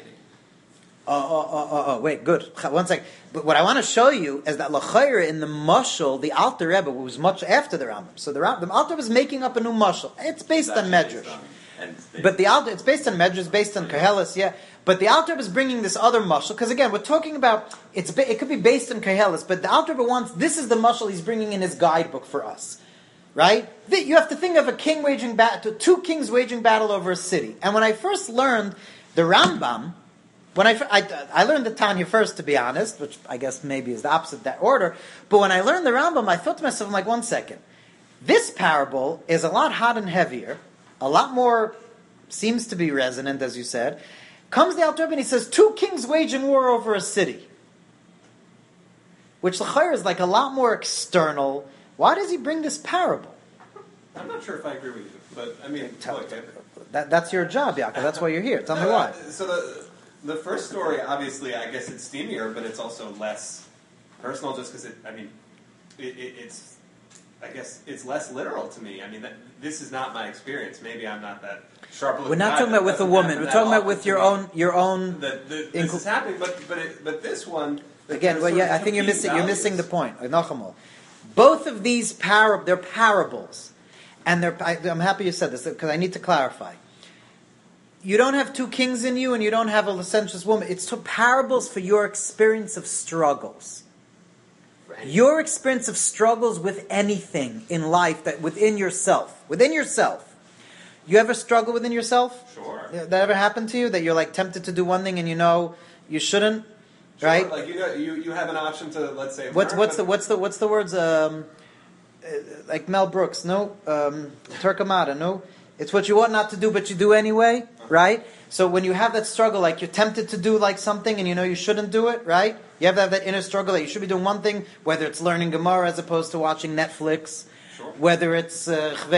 Wait, good. 1 second. But what I want to show you is that l'chayra in the mashal, the Alter Rebbe was much after the Rambam. So the Alter Rebbe is making up a new mashal. It's based on Medrash. But it's based on Medrash, based on Koheles, yeah. But the Alter Rebbe is bringing this other mashal, because again, we're talking about, it could be based on Koheles, but the Alter Rebbe wants, this is the mashal he's bringing in his guidebook for us. Right? You have to think of two kings waging battle over a city. And when I first learned the Rambam, when I learned the Tanya first, to be honest, which I guess maybe is the opposite of that order, but when I learned the Rambam, I thought to myself, I'm like, 1 second. This parable is a lot hot and heavier, a lot more, seems to be resonant, as you said. Comes the Alter Rebbe and he says, 2 kings waging war over a city. Which l'chayr is like a lot more external. Why does he bring this parable? I'm not sure if I agree with you, but I mean, look, That's your job, Yaakov. That's why you're here. Tell me why. So the first story, obviously, I guess it's steamier, but it's also less personal, just because it's I guess it's less literal to me. I mean, this is not my experience. Maybe I'm not that sharp. We're not talking about with a woman. We're talking about with your own. This is happening, but this one again. Well, yeah, I think you're missing the point. Nachamol. Both of these they're parables, and I'm happy you said this because I need to clarify. You don't have 2 kings in you, and you don't have a licentious woman. It's 2 parables for your experience of struggles. Your experience of struggles with anything in life that within yourself. You ever struggle within yourself? Sure. That ever happened to you? That you're like tempted to do one thing and you know you shouldn't? Sure. Right? Like you have an option to, let's say, What's the words? Like Mel Brooks, no, Turkamada, no. It's what you ought not to do, but you do anyway, right? So when you have that struggle, like you're tempted to do like something, and you know you shouldn't do it, right? You have to have that inner struggle that you should be doing one thing, whether it's learning Gemara as opposed to watching Netflix, sure. Whether it's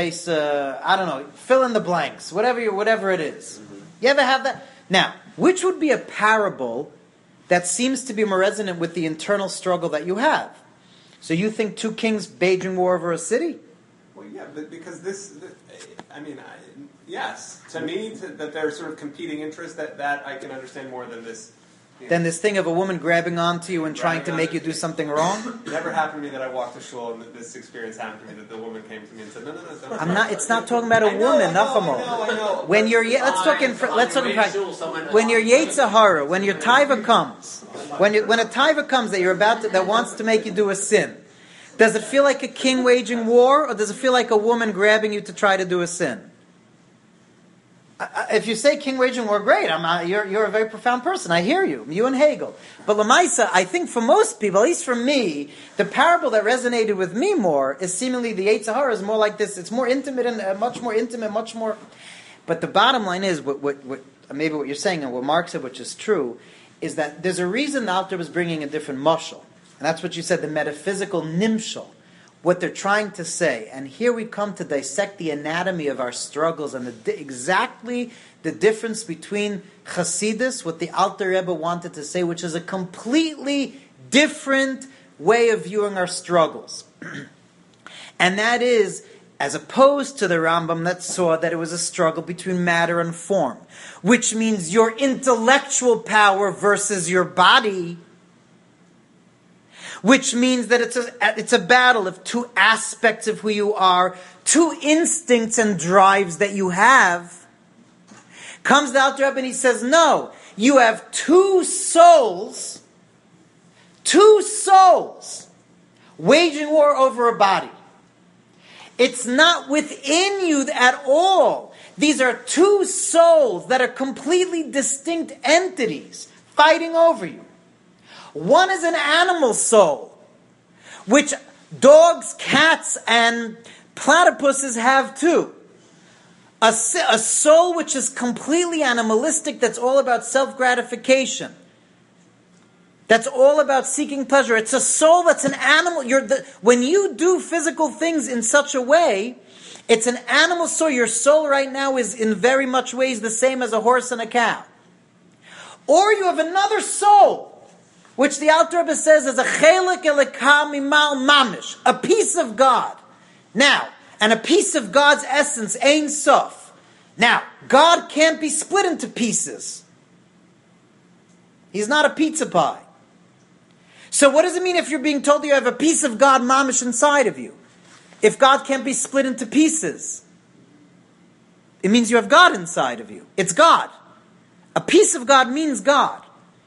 I don't know, fill in the blanks, whatever it is. Mm-hmm. You ever have that? Now, which would be a parable that seems to be more resonant with the internal struggle that you have? So you think 2 kings waging war over a city? Well, yeah, but because yes, to me, that they're sort of competing interests, that I can understand more than this. Than this thing of a woman grabbing onto you and trying to make you do something wrong? It never happened to me that I walked to shul and this experience happened to me, that the woman came to me and said, no. It's not talking about a woman, Nachamol. I know. When you're, let's talk in when your Yetzer Hara, when your taiva comes, when a taiva comes that wants to make you do a sin, does it feel like a king waging war, or does it feel like a woman grabbing you to try to do a sin? If you say king waging war, great. You're a very profound person. I hear you and Hegel. But Lamaisa, I think for most people, at least for me, the parable that resonated with me more is seemingly the Yetzer Hara is more like this. It's more intimate and much more intimate, much more. But the bottom line is, what maybe what you're saying and what Mark said, which is true, is that there's a reason the Alter was bringing a different mashal, and that's what you said, the metaphysical nimshal. What they're trying to say. And here we come to dissect the anatomy of our struggles and exactly the difference between Chassidus, what the Alter Rebbe wanted to say, which is a completely different way of viewing our struggles. And that is, as opposed to the Rambam that saw that it was a struggle between matter and form, which means your intellectual power versus your body, which means that it's a battle of 2 aspects of who you are, 2 instincts and drives that you have. Comes the Alter Rebbe and he says, no, you have 2 souls waging war over a body. It's not within you at all. These are 2 souls that are completely distinct entities fighting over you. One is an animal soul, which dogs, cats, and platypuses have too. A soul which is completely animalistic, that's all about self-gratification. That's all about seeking pleasure. It's a soul that's an animal. When you do physical things in such a way, it's an animal soul. Your soul right now is in very much ways the same as a horse and a cow. Or you have another soul, which the Alter Rebbe says is a chelik elokah mimal mamish, a piece of God. Now, and a piece of God's essence, Ein Sof. Now, God can't be split into pieces. He's not a pizza pie. So what does it mean if you're being told you have a piece of God mamish inside of you? If God can't be split into pieces, it means you have God inside of you. It's God. A piece of God means God.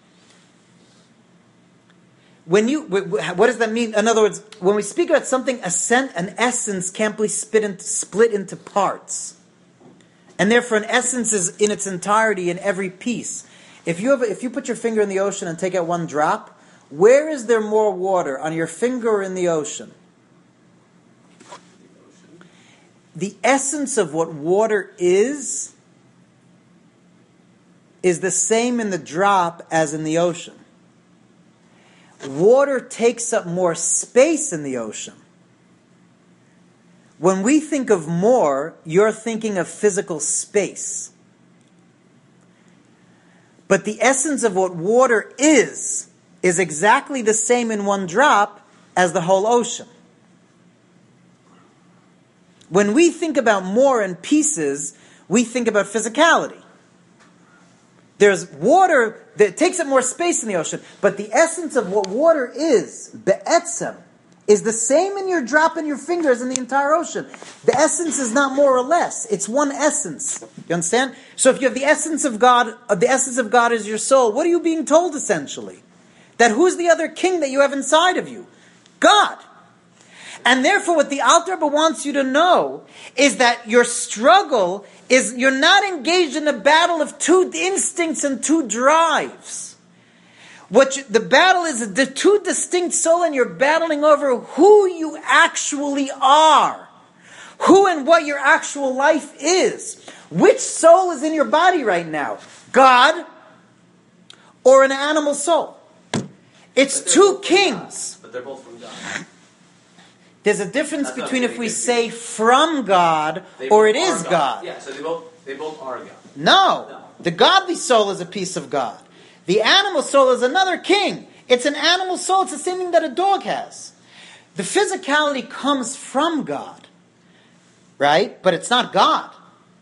What does that mean? In other words, when we speak about something, an essence can't be split into parts. And therefore an essence is in its entirety in every piece. If you put your finger in the ocean and take out one drop, where is there more water, on your finger or in the ocean? The essence of what water is the same in the drop as in the ocean. Water takes up more space in the ocean. When we think of more, you're thinking of physical space. But the essence of what water is exactly the same in one drop as the whole ocean. When we think about more and pieces, we think about physicality. There's water that takes up more space in the ocean, but the essence of what water is, be'etzem, is the same in your drop in your finger as in the entire ocean. The essence is not more or less. It's one essence. You understand? So if you have the essence of God is your soul, what are you being told essentially? That who's the other king that you have inside of you? God. And therefore what the Alter Rebbe wants you to know is that your struggle is, you're not engaged in a battle of two instincts and two drives. The battle is the two distinct souls, and you're battling over who you actually are. Who and what your actual life is. Which soul is in your body right now? God or an animal soul? It's two kings. But they're both from God. There's a difference between if we say from God or it is God. Yeah, so they both are God. No. The godly soul is a piece of God. The animal soul is another king. It's an animal soul. It's the same thing that a dog has. The physicality comes from God. Right? But it's not God.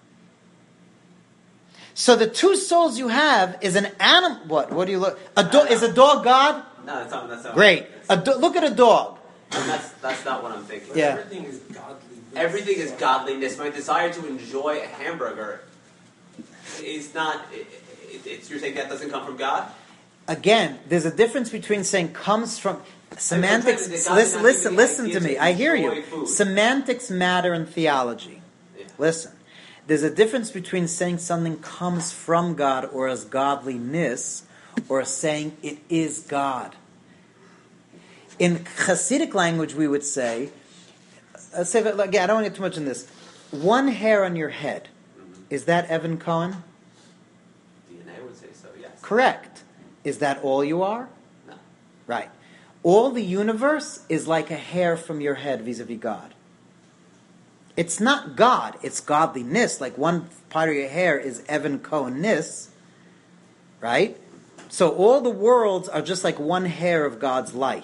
So the two souls you have is an animal. What? What do you look? Is a dog God? No, that's not. Great. Look at a dog. That's not what I'm thinking. Yeah. Everything is godliness. Everything is godliness. My desire to enjoy a hamburger is not. You're saying that doesn't come from God? Again, there's a difference between saying comes from semantics. Listen to me. I hear you. Food. Semantics matter in theology. Yeah. Listen. There's a difference between saying something comes from God or as godliness, or saying it is God. In Hasidic language, we would say, again, I don't want to get too much in this. One hair on your head, is that Evan Cohen? DNA would say so, yes. Correct. Is that all you are? No. Right. All the universe is like a hair from your head vis-a-vis God. It's not God, it's godliness. Like one part of your hair is Evan Cohen-ness, right? So all the worlds are just like one hair of God's light.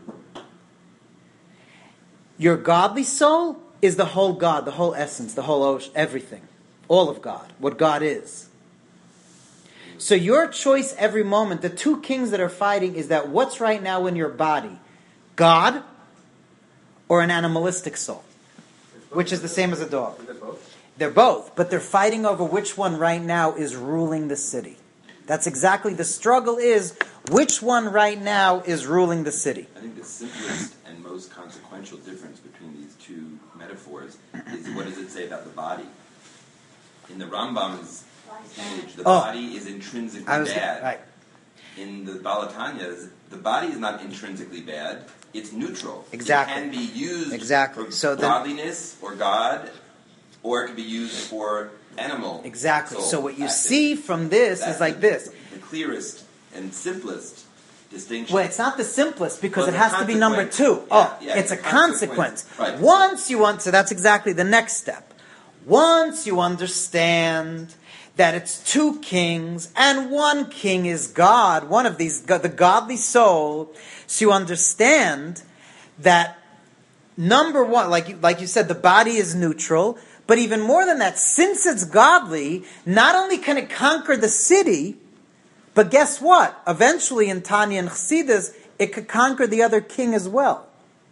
Your godly soul is the whole God, the whole essence, the whole ocean, everything. All of God, what God is. So your choice every moment, the two kings that are fighting is that what's right now in your body? God or an animalistic soul? Which is the same as a dog. They're both, but they're fighting over which one right now is ruling the city. That's exactly the struggle is, which one right now is ruling the city. I think the simplest and most consequential difference between these two metaphors is what does it say about the body? In the Rambam's image, the body is intrinsically bad. Right. In the Balatanyas, the body is not intrinsically bad. It's neutral. Exactly. It can be used for godliness or God, or it can be used for animal. Exactly. soul So what you activity. see from this is like this. The clearest and simplest distinction. Well, it's not the simplest because Well, it the has to be number consequence. 2. Yeah, It's a the consequence. Right. So that's exactly the next step. Once you understand that it's 2 kings and 1 king is God, one of these, the godly soul, so you understand that number 1, like you said, the body is neutral, but even more than that, since it's godly, not only can it conquer the city, but guess what? Eventually in Tanya and Chassidus, it could conquer the other king as well.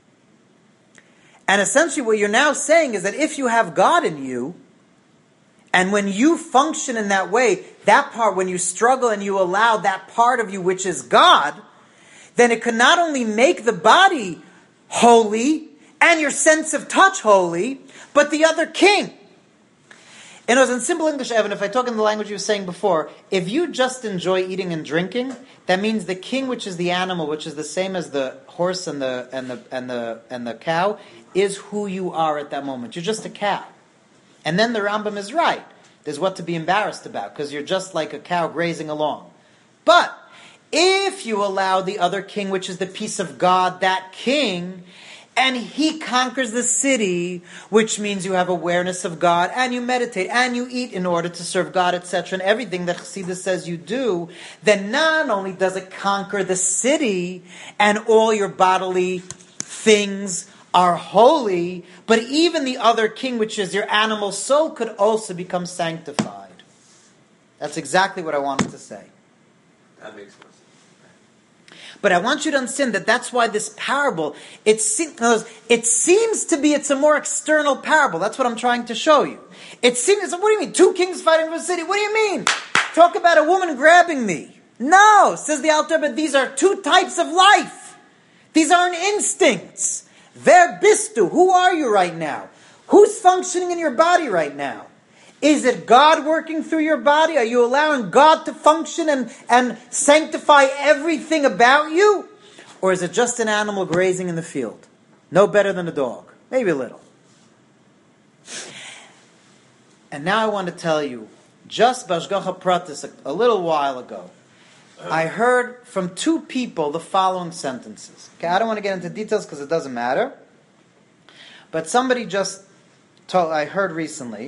And essentially what you're now saying is that if you have God in you, and when you function in that way, that part, when you struggle and you allow that part of you which is God, then it can not only make the body holy and your sense of touch holy, but the other king. And in simple English, Evan, if I talk in the language you were saying before, if you just enjoy eating and drinking, that means the king, which is the animal, which is the same as the horse and the cow, is who you are at that moment. You're just a cow. And then the Rambam is right. There's what to be embarrassed about, because you're just like a cow grazing along. But if you allow the other king, which is the peace of God, that king, and he conquers the city, which means you have awareness of God, and you meditate, and you eat in order to serve God, etc., and everything that Chassidus says you do, then not only does it conquer the city, and all your bodily things are holy, but even the other king, which is your animal soul, could also become sanctified. That's exactly what I wanted to say. That makes more sense. But I want you to understand that that's why this parable, it seems to be, it's a more external parable. That's what I'm trying to show you. It seems, what do you mean? 2 kings fighting for a city? What do you mean? Talk about a woman grabbing me. No, says the Alter, but these are 2 types of life. These aren't instincts. Ver bistu, who are you right now? Who's functioning in your body right now? Is it God working through your body? Are you allowing God to function and sanctify everything about you? Or is it just an animal grazing in the field? No better than a dog. Maybe a little. And now I want to tell you, just Bashgacha Pratis a little while ago, I heard from 2 people the following sentences. Okay, I don't want to get into details because it doesn't matter. But somebody I heard recently,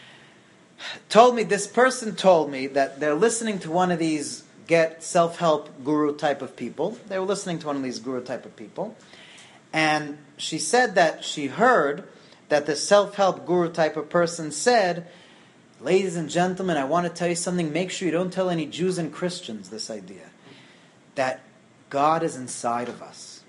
this person told me that they're listening to one of these self-help guru type of people. They were listening to one of these guru type of people. And she said that she heard that the self-help guru type of person said, ladies and gentlemen, I want to tell you something. Make sure you don't tell any Jews and Christians this idea. That God is inside of us.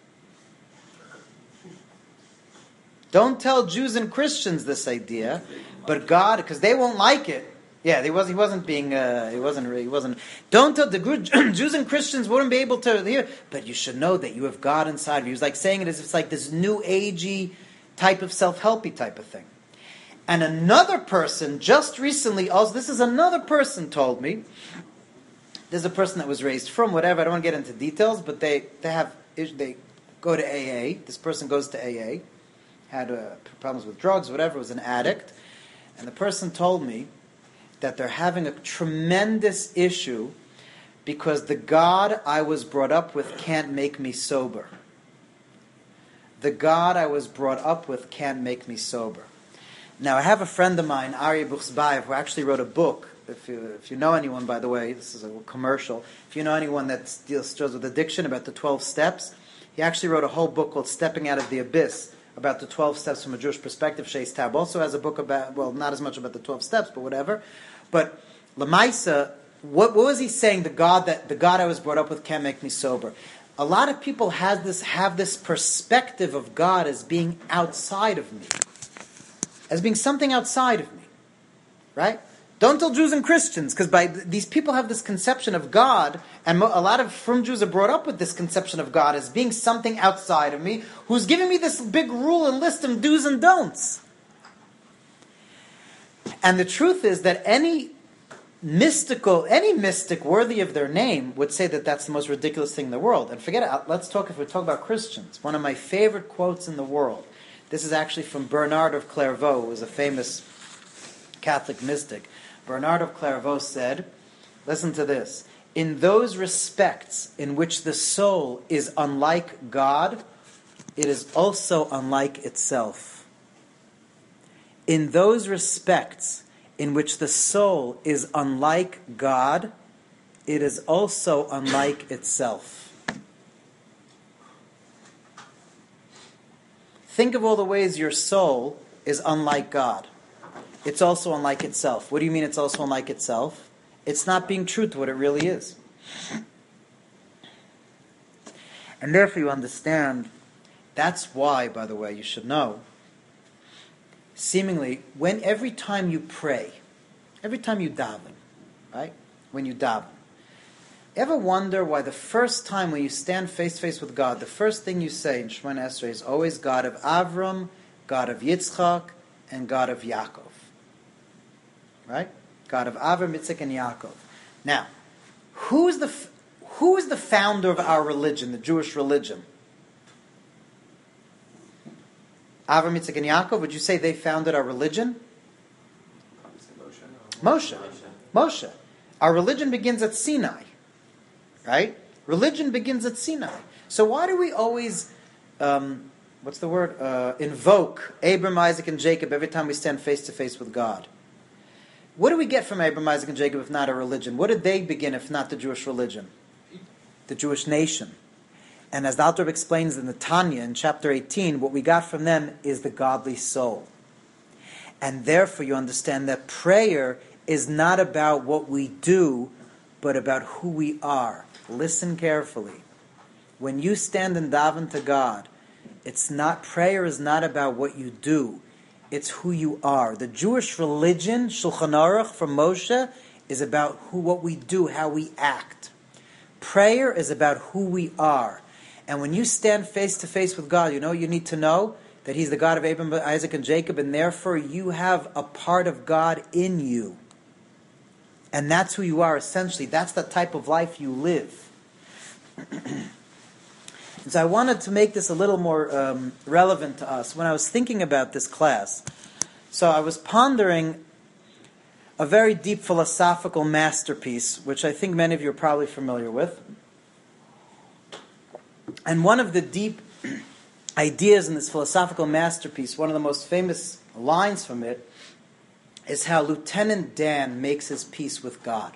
Don't tell Jews and Christians this idea, but God, because they won't like it. Yeah, he wasn't. Don't tell the Jews and Christians wouldn't be able to hear, but you should know that you have God inside of you. He was like saying it as if it's like this new agey type of self-helpy type of thing. And another person just recently, also this is another person told me, there's a person that was raised from whatever, I don't want to get into details, but they go to AA. This person goes to AA, had problems with drugs, whatever, was an addict. And the person told me that they're having a tremendous issue because the God I was brought up with can't make me sober. The God I was brought up with can't make me sober. Now, I have a friend of mine, Aryeh Buchsbayev, who actually wrote a book. If you know anyone, by the way, this is a commercial. If you know anyone that deals with addiction, about the 12 steps, he actually wrote a whole book called Stepping Out of the Abyss, about the 12 steps from a Jewish perspective. Shais Tab also has a book about, well, not as much about the 12 steps, but whatever. But Lamaisa, what was he saying? The God I was brought up with can't make me sober. A lot of people have this perspective of God as being outside of me, as being something outside of me, right? Don't tell Jews and Christians, because these people have this conception of God, and a lot of frum Jews are brought up with this conception of God as being something outside of me, who's giving me this big rule and list of do's and don'ts. And the truth is that any mystic worthy of their name would say that that's the most ridiculous thing in the world. And forget it, if we talk about Christians, one of my favorite quotes in the world, this is actually from Bernard of Clairvaux, who was a famous Catholic mystic. Bernard of Clairvaux said, listen to this, in those respects in which the soul is unlike God, it is also unlike itself. In those respects in which the soul is unlike God, it is also unlike itself. Think of all the ways your soul is unlike God. It's also unlike itself. What do you mean it's also unlike itself? It's not being true to what it really is. And therefore you understand, that's why, by the way, you should know, seemingly, when every time you pray, every time you daven, right? When you daven, ever wonder why the first time when you stand face to face with God, the first thing you say in Shemoneh Esrei is always God of Avram, God of Yitzchak, and God of Yaakov. Right? God of Avram, Yitzchak, and Yaakov. Now, who is the founder of our religion, the Jewish religion? Avram, Yitzchak, and Yaakov, would you say they founded our religion? Moshe. Our religion begins at Sinai. Right? Religion begins at Sinai. So why do we always, invoke Abraham, Isaac, and Jacob every time we stand face to face with God? What do we get from Abraham, Isaac, and Jacob if not a religion? What did they begin if not the Jewish religion? The Jewish nation. And as the Alter Rebbe explains in the Tanya in chapter 18, what we got from them is the godly soul. And therefore you understand that prayer is not about what we do, but about who we are. Listen carefully. When you stand and daven to God, prayer is not about what you do. It's who you are. The Jewish religion, Shulchan Aruch from Moshe, is about what we do, how we act. Prayer is about who we are. And when you stand face to face with God, you need to know that He's the God of Abraham, Isaac, and Jacob, and therefore you have a part of God in you. And that's who you are, essentially. That's the type of life you live. And so I wanted to make this a little more relevant to us. When I was thinking about this class, so I was pondering a very deep philosophical masterpiece, which I think many of you are probably familiar with. And one of the deep ideas in this philosophical masterpiece, one of the most famous lines from it, is how Lieutenant Dan makes his peace with God.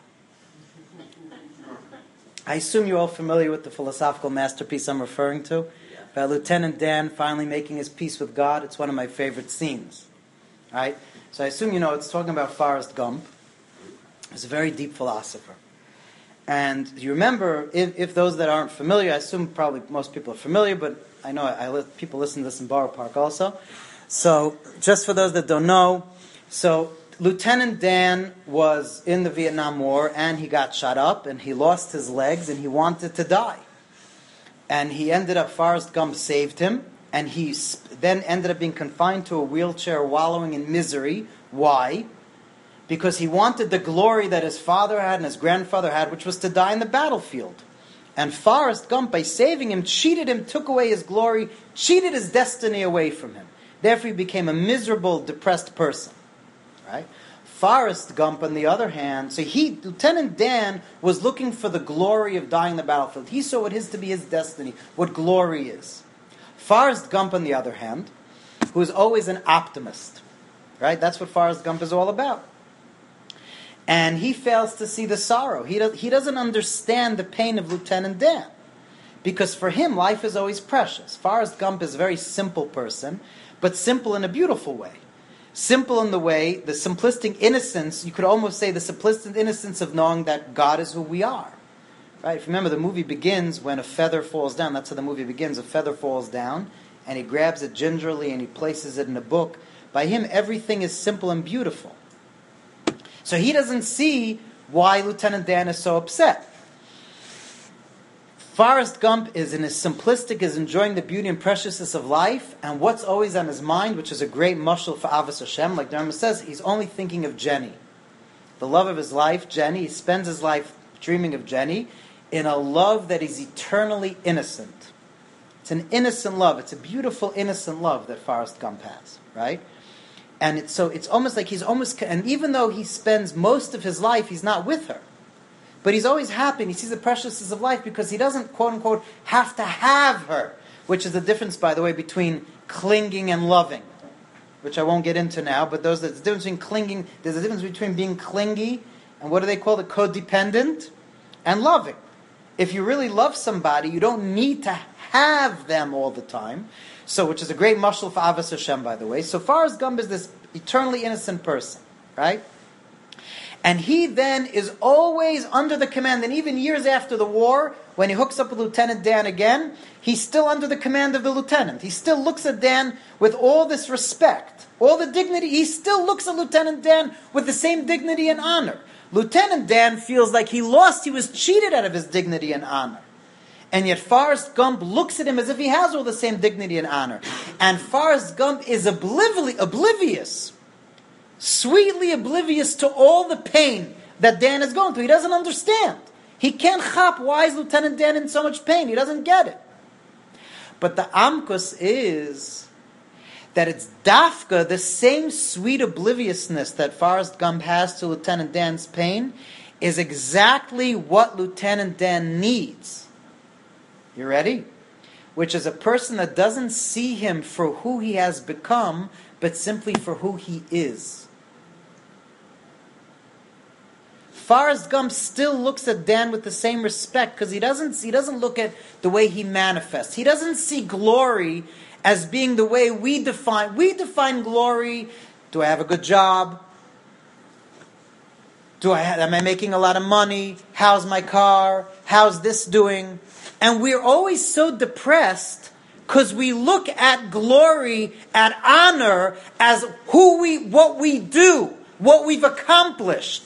I assume you're all familiar with the philosophical masterpiece I'm referring to. Yeah. About Lieutenant Dan finally making his peace with God. It's one of my favorite scenes. Right? So I assume it's talking about Forrest Gump. He's a very deep philosopher. And you remember, if those that aren't familiar, I assume probably most people are familiar, but I know people listen to this in Borough Park also. So just for those that don't know, so Lieutenant Dan was in the Vietnam War and he got shot up and he lost his legs and he wanted to die. And Forrest Gump saved him, and he then ended up being confined to a wheelchair, wallowing in misery. Why? Because he wanted the glory that his father had and his grandfather had, which was to die in the battlefield. And Forrest Gump, by saving him, cheated him, took away his glory, cheated his destiny away from him. Therefore, he became a miserable, depressed person. Right? Forrest Gump, on the other hand, Lieutenant Dan was looking for the glory of dying in the battlefield. He saw what is to be his destiny, what glory is. Forrest Gump, on the other hand, who is always an optimist. Right? That's what Forrest Gump is all about. And he fails to see the sorrow. He doesn't understand the pain of Lieutenant Dan. Because for him, life is always precious. Forrest Gump is a very simple person, but simple in a beautiful way. Simple in the way, the simplistic innocence, you could almost say the simplistic innocence of knowing that God is who we are. Right? If you remember, the movie begins when a feather falls down. That's how the movie begins. A feather falls down, and he grabs it gingerly and he places it in a book. By him, everything is simple and beautiful. So he doesn't see why Lieutenant Dan is so upset. Forrest Gump is in his simplistic, is enjoying the beauty and preciousness of life, and what's always on his mind, which is a great mashal for Avos Hashem, like Dharma says, he's only thinking of Jenny. The love of his life, Jenny. He spends his life dreaming of Jenny in a love that is eternally innocent. It's an innocent love. It's a beautiful, innocent love that Forrest Gump has, right? And it's almost like and even though he spends most of his life, he's not with her. but he's always happy and he sees the preciousness of life because he doesn't, quote unquote, have to have her, which is the difference, by the way, between clinging and loving, which I won't get into now, but there's a difference between clinging, there's a difference between being clingy and what do they call it, codependent, and loving. If you really love somebody, you don't need to have them all the time. So, which is a great mashal for Avos Hashem, by the way. So Faras Gump is this eternally innocent person, right? And he then is always under the command, and even years after the war, when he hooks up with Lieutenant Dan again, he's still under the command of the lieutenant. He still looks at Dan with all this respect, all the dignity. He still looks at Lieutenant Dan with the same dignity and honor. Lieutenant Dan feels like he was cheated out of his dignity and honor. And yet Forrest Gump looks at him as if he has all the same dignity and honor. And Forrest Gump is oblivious, sweetly oblivious to all the pain that Dan is going through. He doesn't understand. He can't chop why is Lieutenant Dan in so much pain. He doesn't get it. But the amkus is that it's dafka, the same sweet obliviousness that Forrest Gump has to Lieutenant Dan's pain, is exactly what Lieutenant Dan needs. You ready? Which is a person that doesn't see him for who he has become, but simply for who he is. Forrest Gump still looks at Dan with the same respect because he doesn't look at the way he manifests. He doesn't see glory as being the way we define. We define glory. Do I have a good job? Am I making a lot of money? How's my car? How's this doing? And we're always so depressed because we look at glory, at honor, as what we do, what we've accomplished.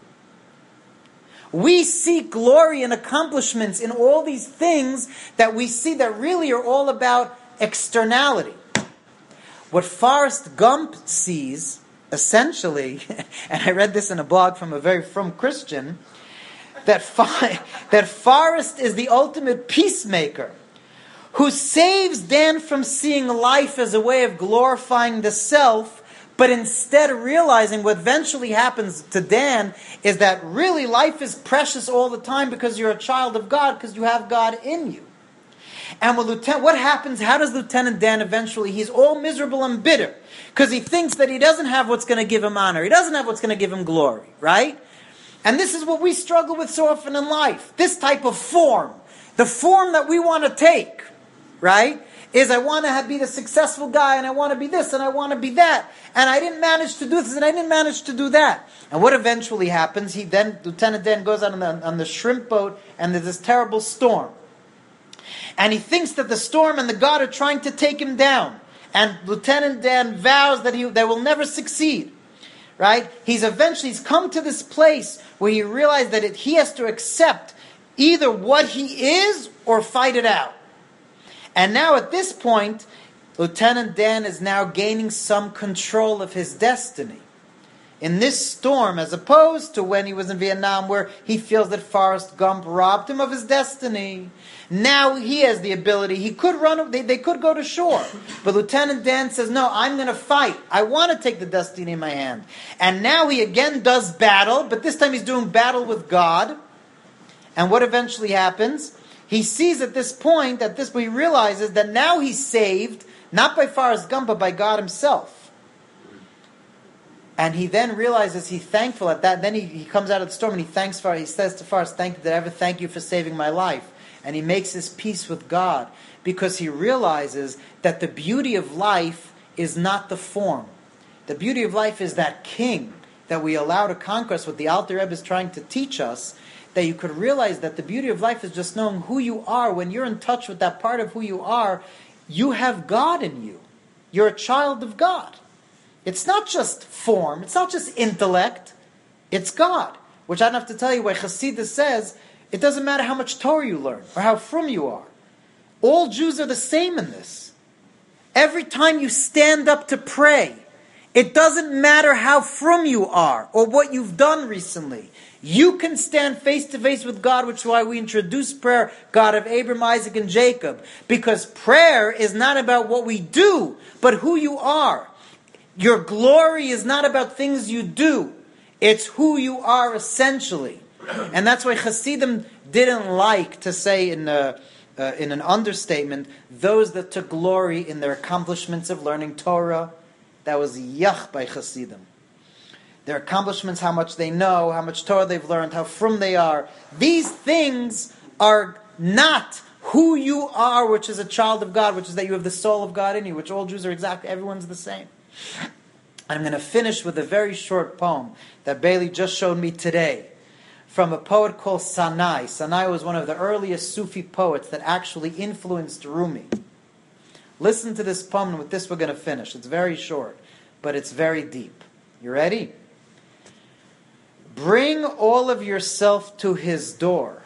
We seek glory and accomplishments in all these things that we see that really are all about externality. What Forrest Gump sees, essentially, and I read this in a blog from a very frum Christian, that Forrest is the ultimate peacemaker who saves Dan from seeing life as a way of glorifying the self, but instead realizing what eventually happens to Dan is that really life is precious all the time because you're a child of God, because you have God in you. And what happens? How does Lieutenant Dan eventually? He's all miserable and bitter because he thinks that he doesn't have what's going to give him honor. He doesn't have what's going to give him glory, right? And this is what we struggle with so often in life. This type of form. The form that we want to take, right? Is I want to be the successful guy, and I want to be this, and I want to be that, and I didn't manage to do this, and I didn't manage to do that. And what eventually happens? Lieutenant Dan goes out on the shrimp boat, and there's this terrible storm. And he thinks that the storm and the God are trying to take him down. And Lieutenant Dan vows that they will never succeed. Right? He's come to this place where he realized that he has to accept either what he is or fight it out. And now at this point, Lieutenant Dan is now gaining some control of his destiny. In this storm, as opposed to when he was in Vietnam, where he feels that Forrest Gump robbed him of his destiny. Now he has the ability. He could run. They could go to shore, but Lieutenant Dan says, "No, I'm going to fight. I want to take the destiny in my hand." And now he again does battle, but this time he's doing battle with God. And what eventually happens? He sees at this point, he realizes that now he's saved not by Forrest Gump, but by God Himself. And he then realizes he's thankful at that. Then he comes out of the storm and he says to Forrest, thank you for saving my life. And he makes his peace with God because he realizes that the beauty of life is not the form. The beauty of life is that king that we allow to conquer us, what the Alter Rebbe is trying to teach us, that you could realize that the beauty of life is just knowing who you are. When you're in touch with that part of who you are, you have God in you. You're a child of God. It's not just form, it's not just intellect, it's God. Which I don't have to tell you why Chassidus says, it doesn't matter how much Torah you learn, or how frum you are. All Jews are the same in this. Every time you stand up to pray, it doesn't matter how frum you are, or what you've done recently. You can stand face to face with God, which is why we introduce prayer, God of Abraham, Isaac, and Jacob. Because prayer is not about what we do, but who you are. Your glory is not about things you do. It's who you are essentially. And that's why Hasidim didn't like to say in an understatement, those that took glory in their accomplishments of learning Torah. That was yach by Hasidim. Their accomplishments, how much they know, how much Torah they've learned, how frum they are. These things are not who you are, which is a child of God, which is that you have the soul of God in you, which all Jews are exactly, everyone's the same. I'm going to finish with a very short poem that Bailey just showed me today from a poet called Sanai. Sanai was one of the earliest Sufi poets that actually influenced Rumi. Listen to this poem, and with this we're going to finish. It's very short, but it's very deep. You ready? Bring all of yourself to his door.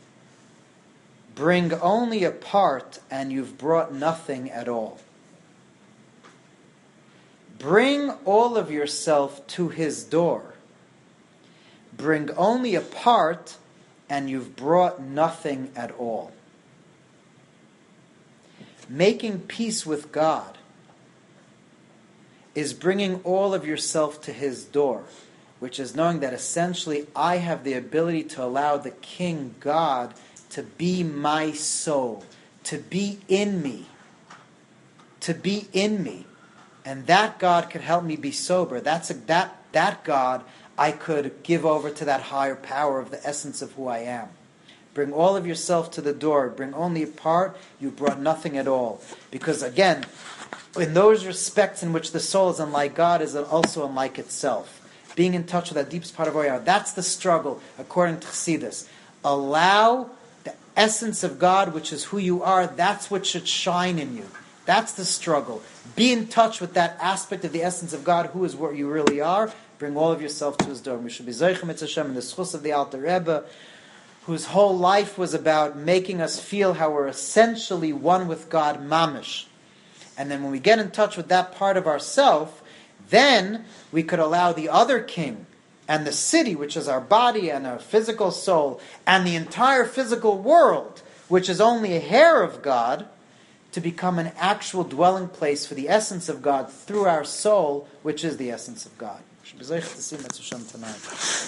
Bring only a part, and you've brought nothing at all. Bring all of yourself to his door. Bring only a part, and you've brought nothing at all. Making peace with God is bringing all of yourself to his door, which is knowing that essentially I have the ability to allow the King God to be my soul, to be in me, and that God could help me be sober. That God I could give over to that higher power of the essence of who I am. Bring all of yourself to the door. Bring only a part. You brought nothing at all. Because again, in those respects in which the soul is unlike God, is also unlike itself. Being in touch with that deepest part of who we are. That's the struggle, according to Chassidus. Allow the essence of God, which is who you are, that's what should shine in you. That's the struggle. Be in touch with that aspect of the essence of God, who is what you really are. Bring all of yourself to his door. We should be Zeichem Etz Hashem in the schus of the Alter Rebbe, whose whole life was about making us feel how we're essentially one with God, mamish. And then when we get in touch with that part of ourself, then we could allow the other king and the city, which is our body and our physical soul, and the entire physical world, which is only a hair of God, to become an actual dwelling place for the essence of God through our soul, which is the essence of God. To see Metz Hashem tonight.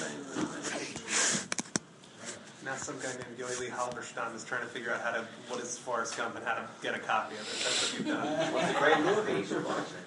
Now some guy named Yoeli Halberstam is trying to figure out what is Forrest Gump and how to get a copy of it. That's what you've done. It's a great movie. You should watch it.